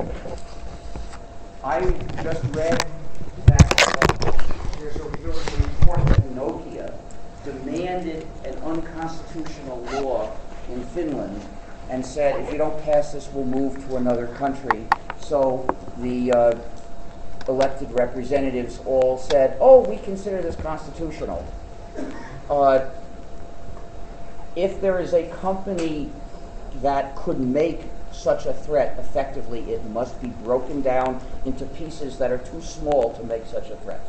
I just read that there's a, there was a report that Nokia demanded an unconstitutional law in Finland and said, if you don't pass this, we'll move to another country. So the uh, elected representatives all said, oh, we consider this constitutional. Uh, if there is a company that could make such a threat effectively, it must be broken down into pieces that are too small to make such a threat.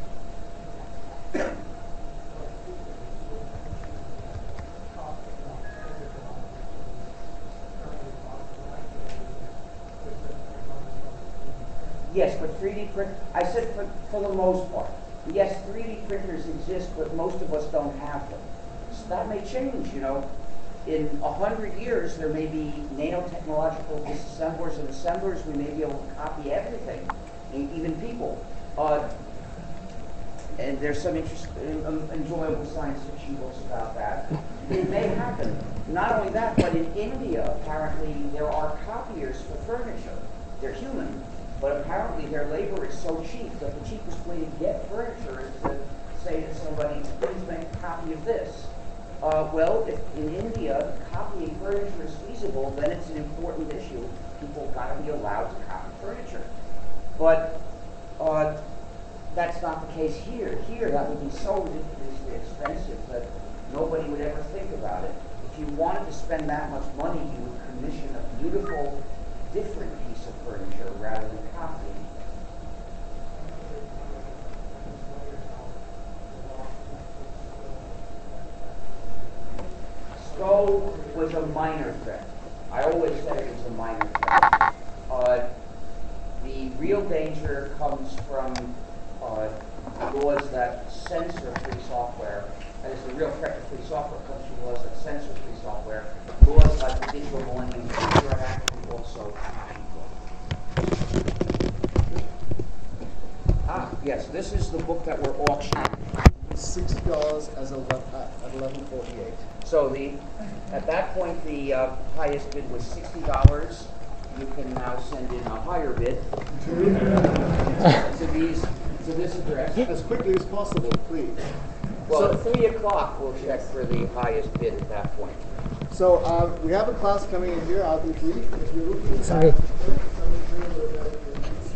Yes, but three D print, I said for, for the most part. Yes, three D printers exist, but most of us don't have them. So that may change, you know. In a hundred years, there may be nanotechnological disassemblers and assemblers. We may be able to copy everything, even people. Uh, and there's some interest, um, enjoyable science fiction books about that. It may happen. Not only that, but in India, apparently, there are copiers for furniture. They're human, but apparently their labor is so cheap that the cheapest way to get furniture is to say to somebody, please make a copy of this. Uh, well, if in India copying furniture is feasible, then it's an important issue. People got to be allowed to copy furniture. But uh, that's not the case here. Here, that would be so ridiculously expensive that nobody would ever think about it. If you wanted to spend that much money, you would commission a beautiful, different piece of furniture rather than copying. Stowe was a minor threat. I always said it was a minor threat. Uh, the real danger comes from uh, laws that censor free software. That is, the real threat to free software comes from laws that censor free software. Laws like the Digital Millennium Copyright Act and also Ah, yes, this is the book that we're auctioning. Sixty dollars as of at eleven forty-eight. So the at that point the uh, highest bid was sixty dollars. You can now send in a higher bid to these to this address. As quickly as possible, please. Well, So- at three o'clock we'll check for the highest bid at that point. So uh, we have a class coming in here. I'll be brief. If you're looking at Sorry.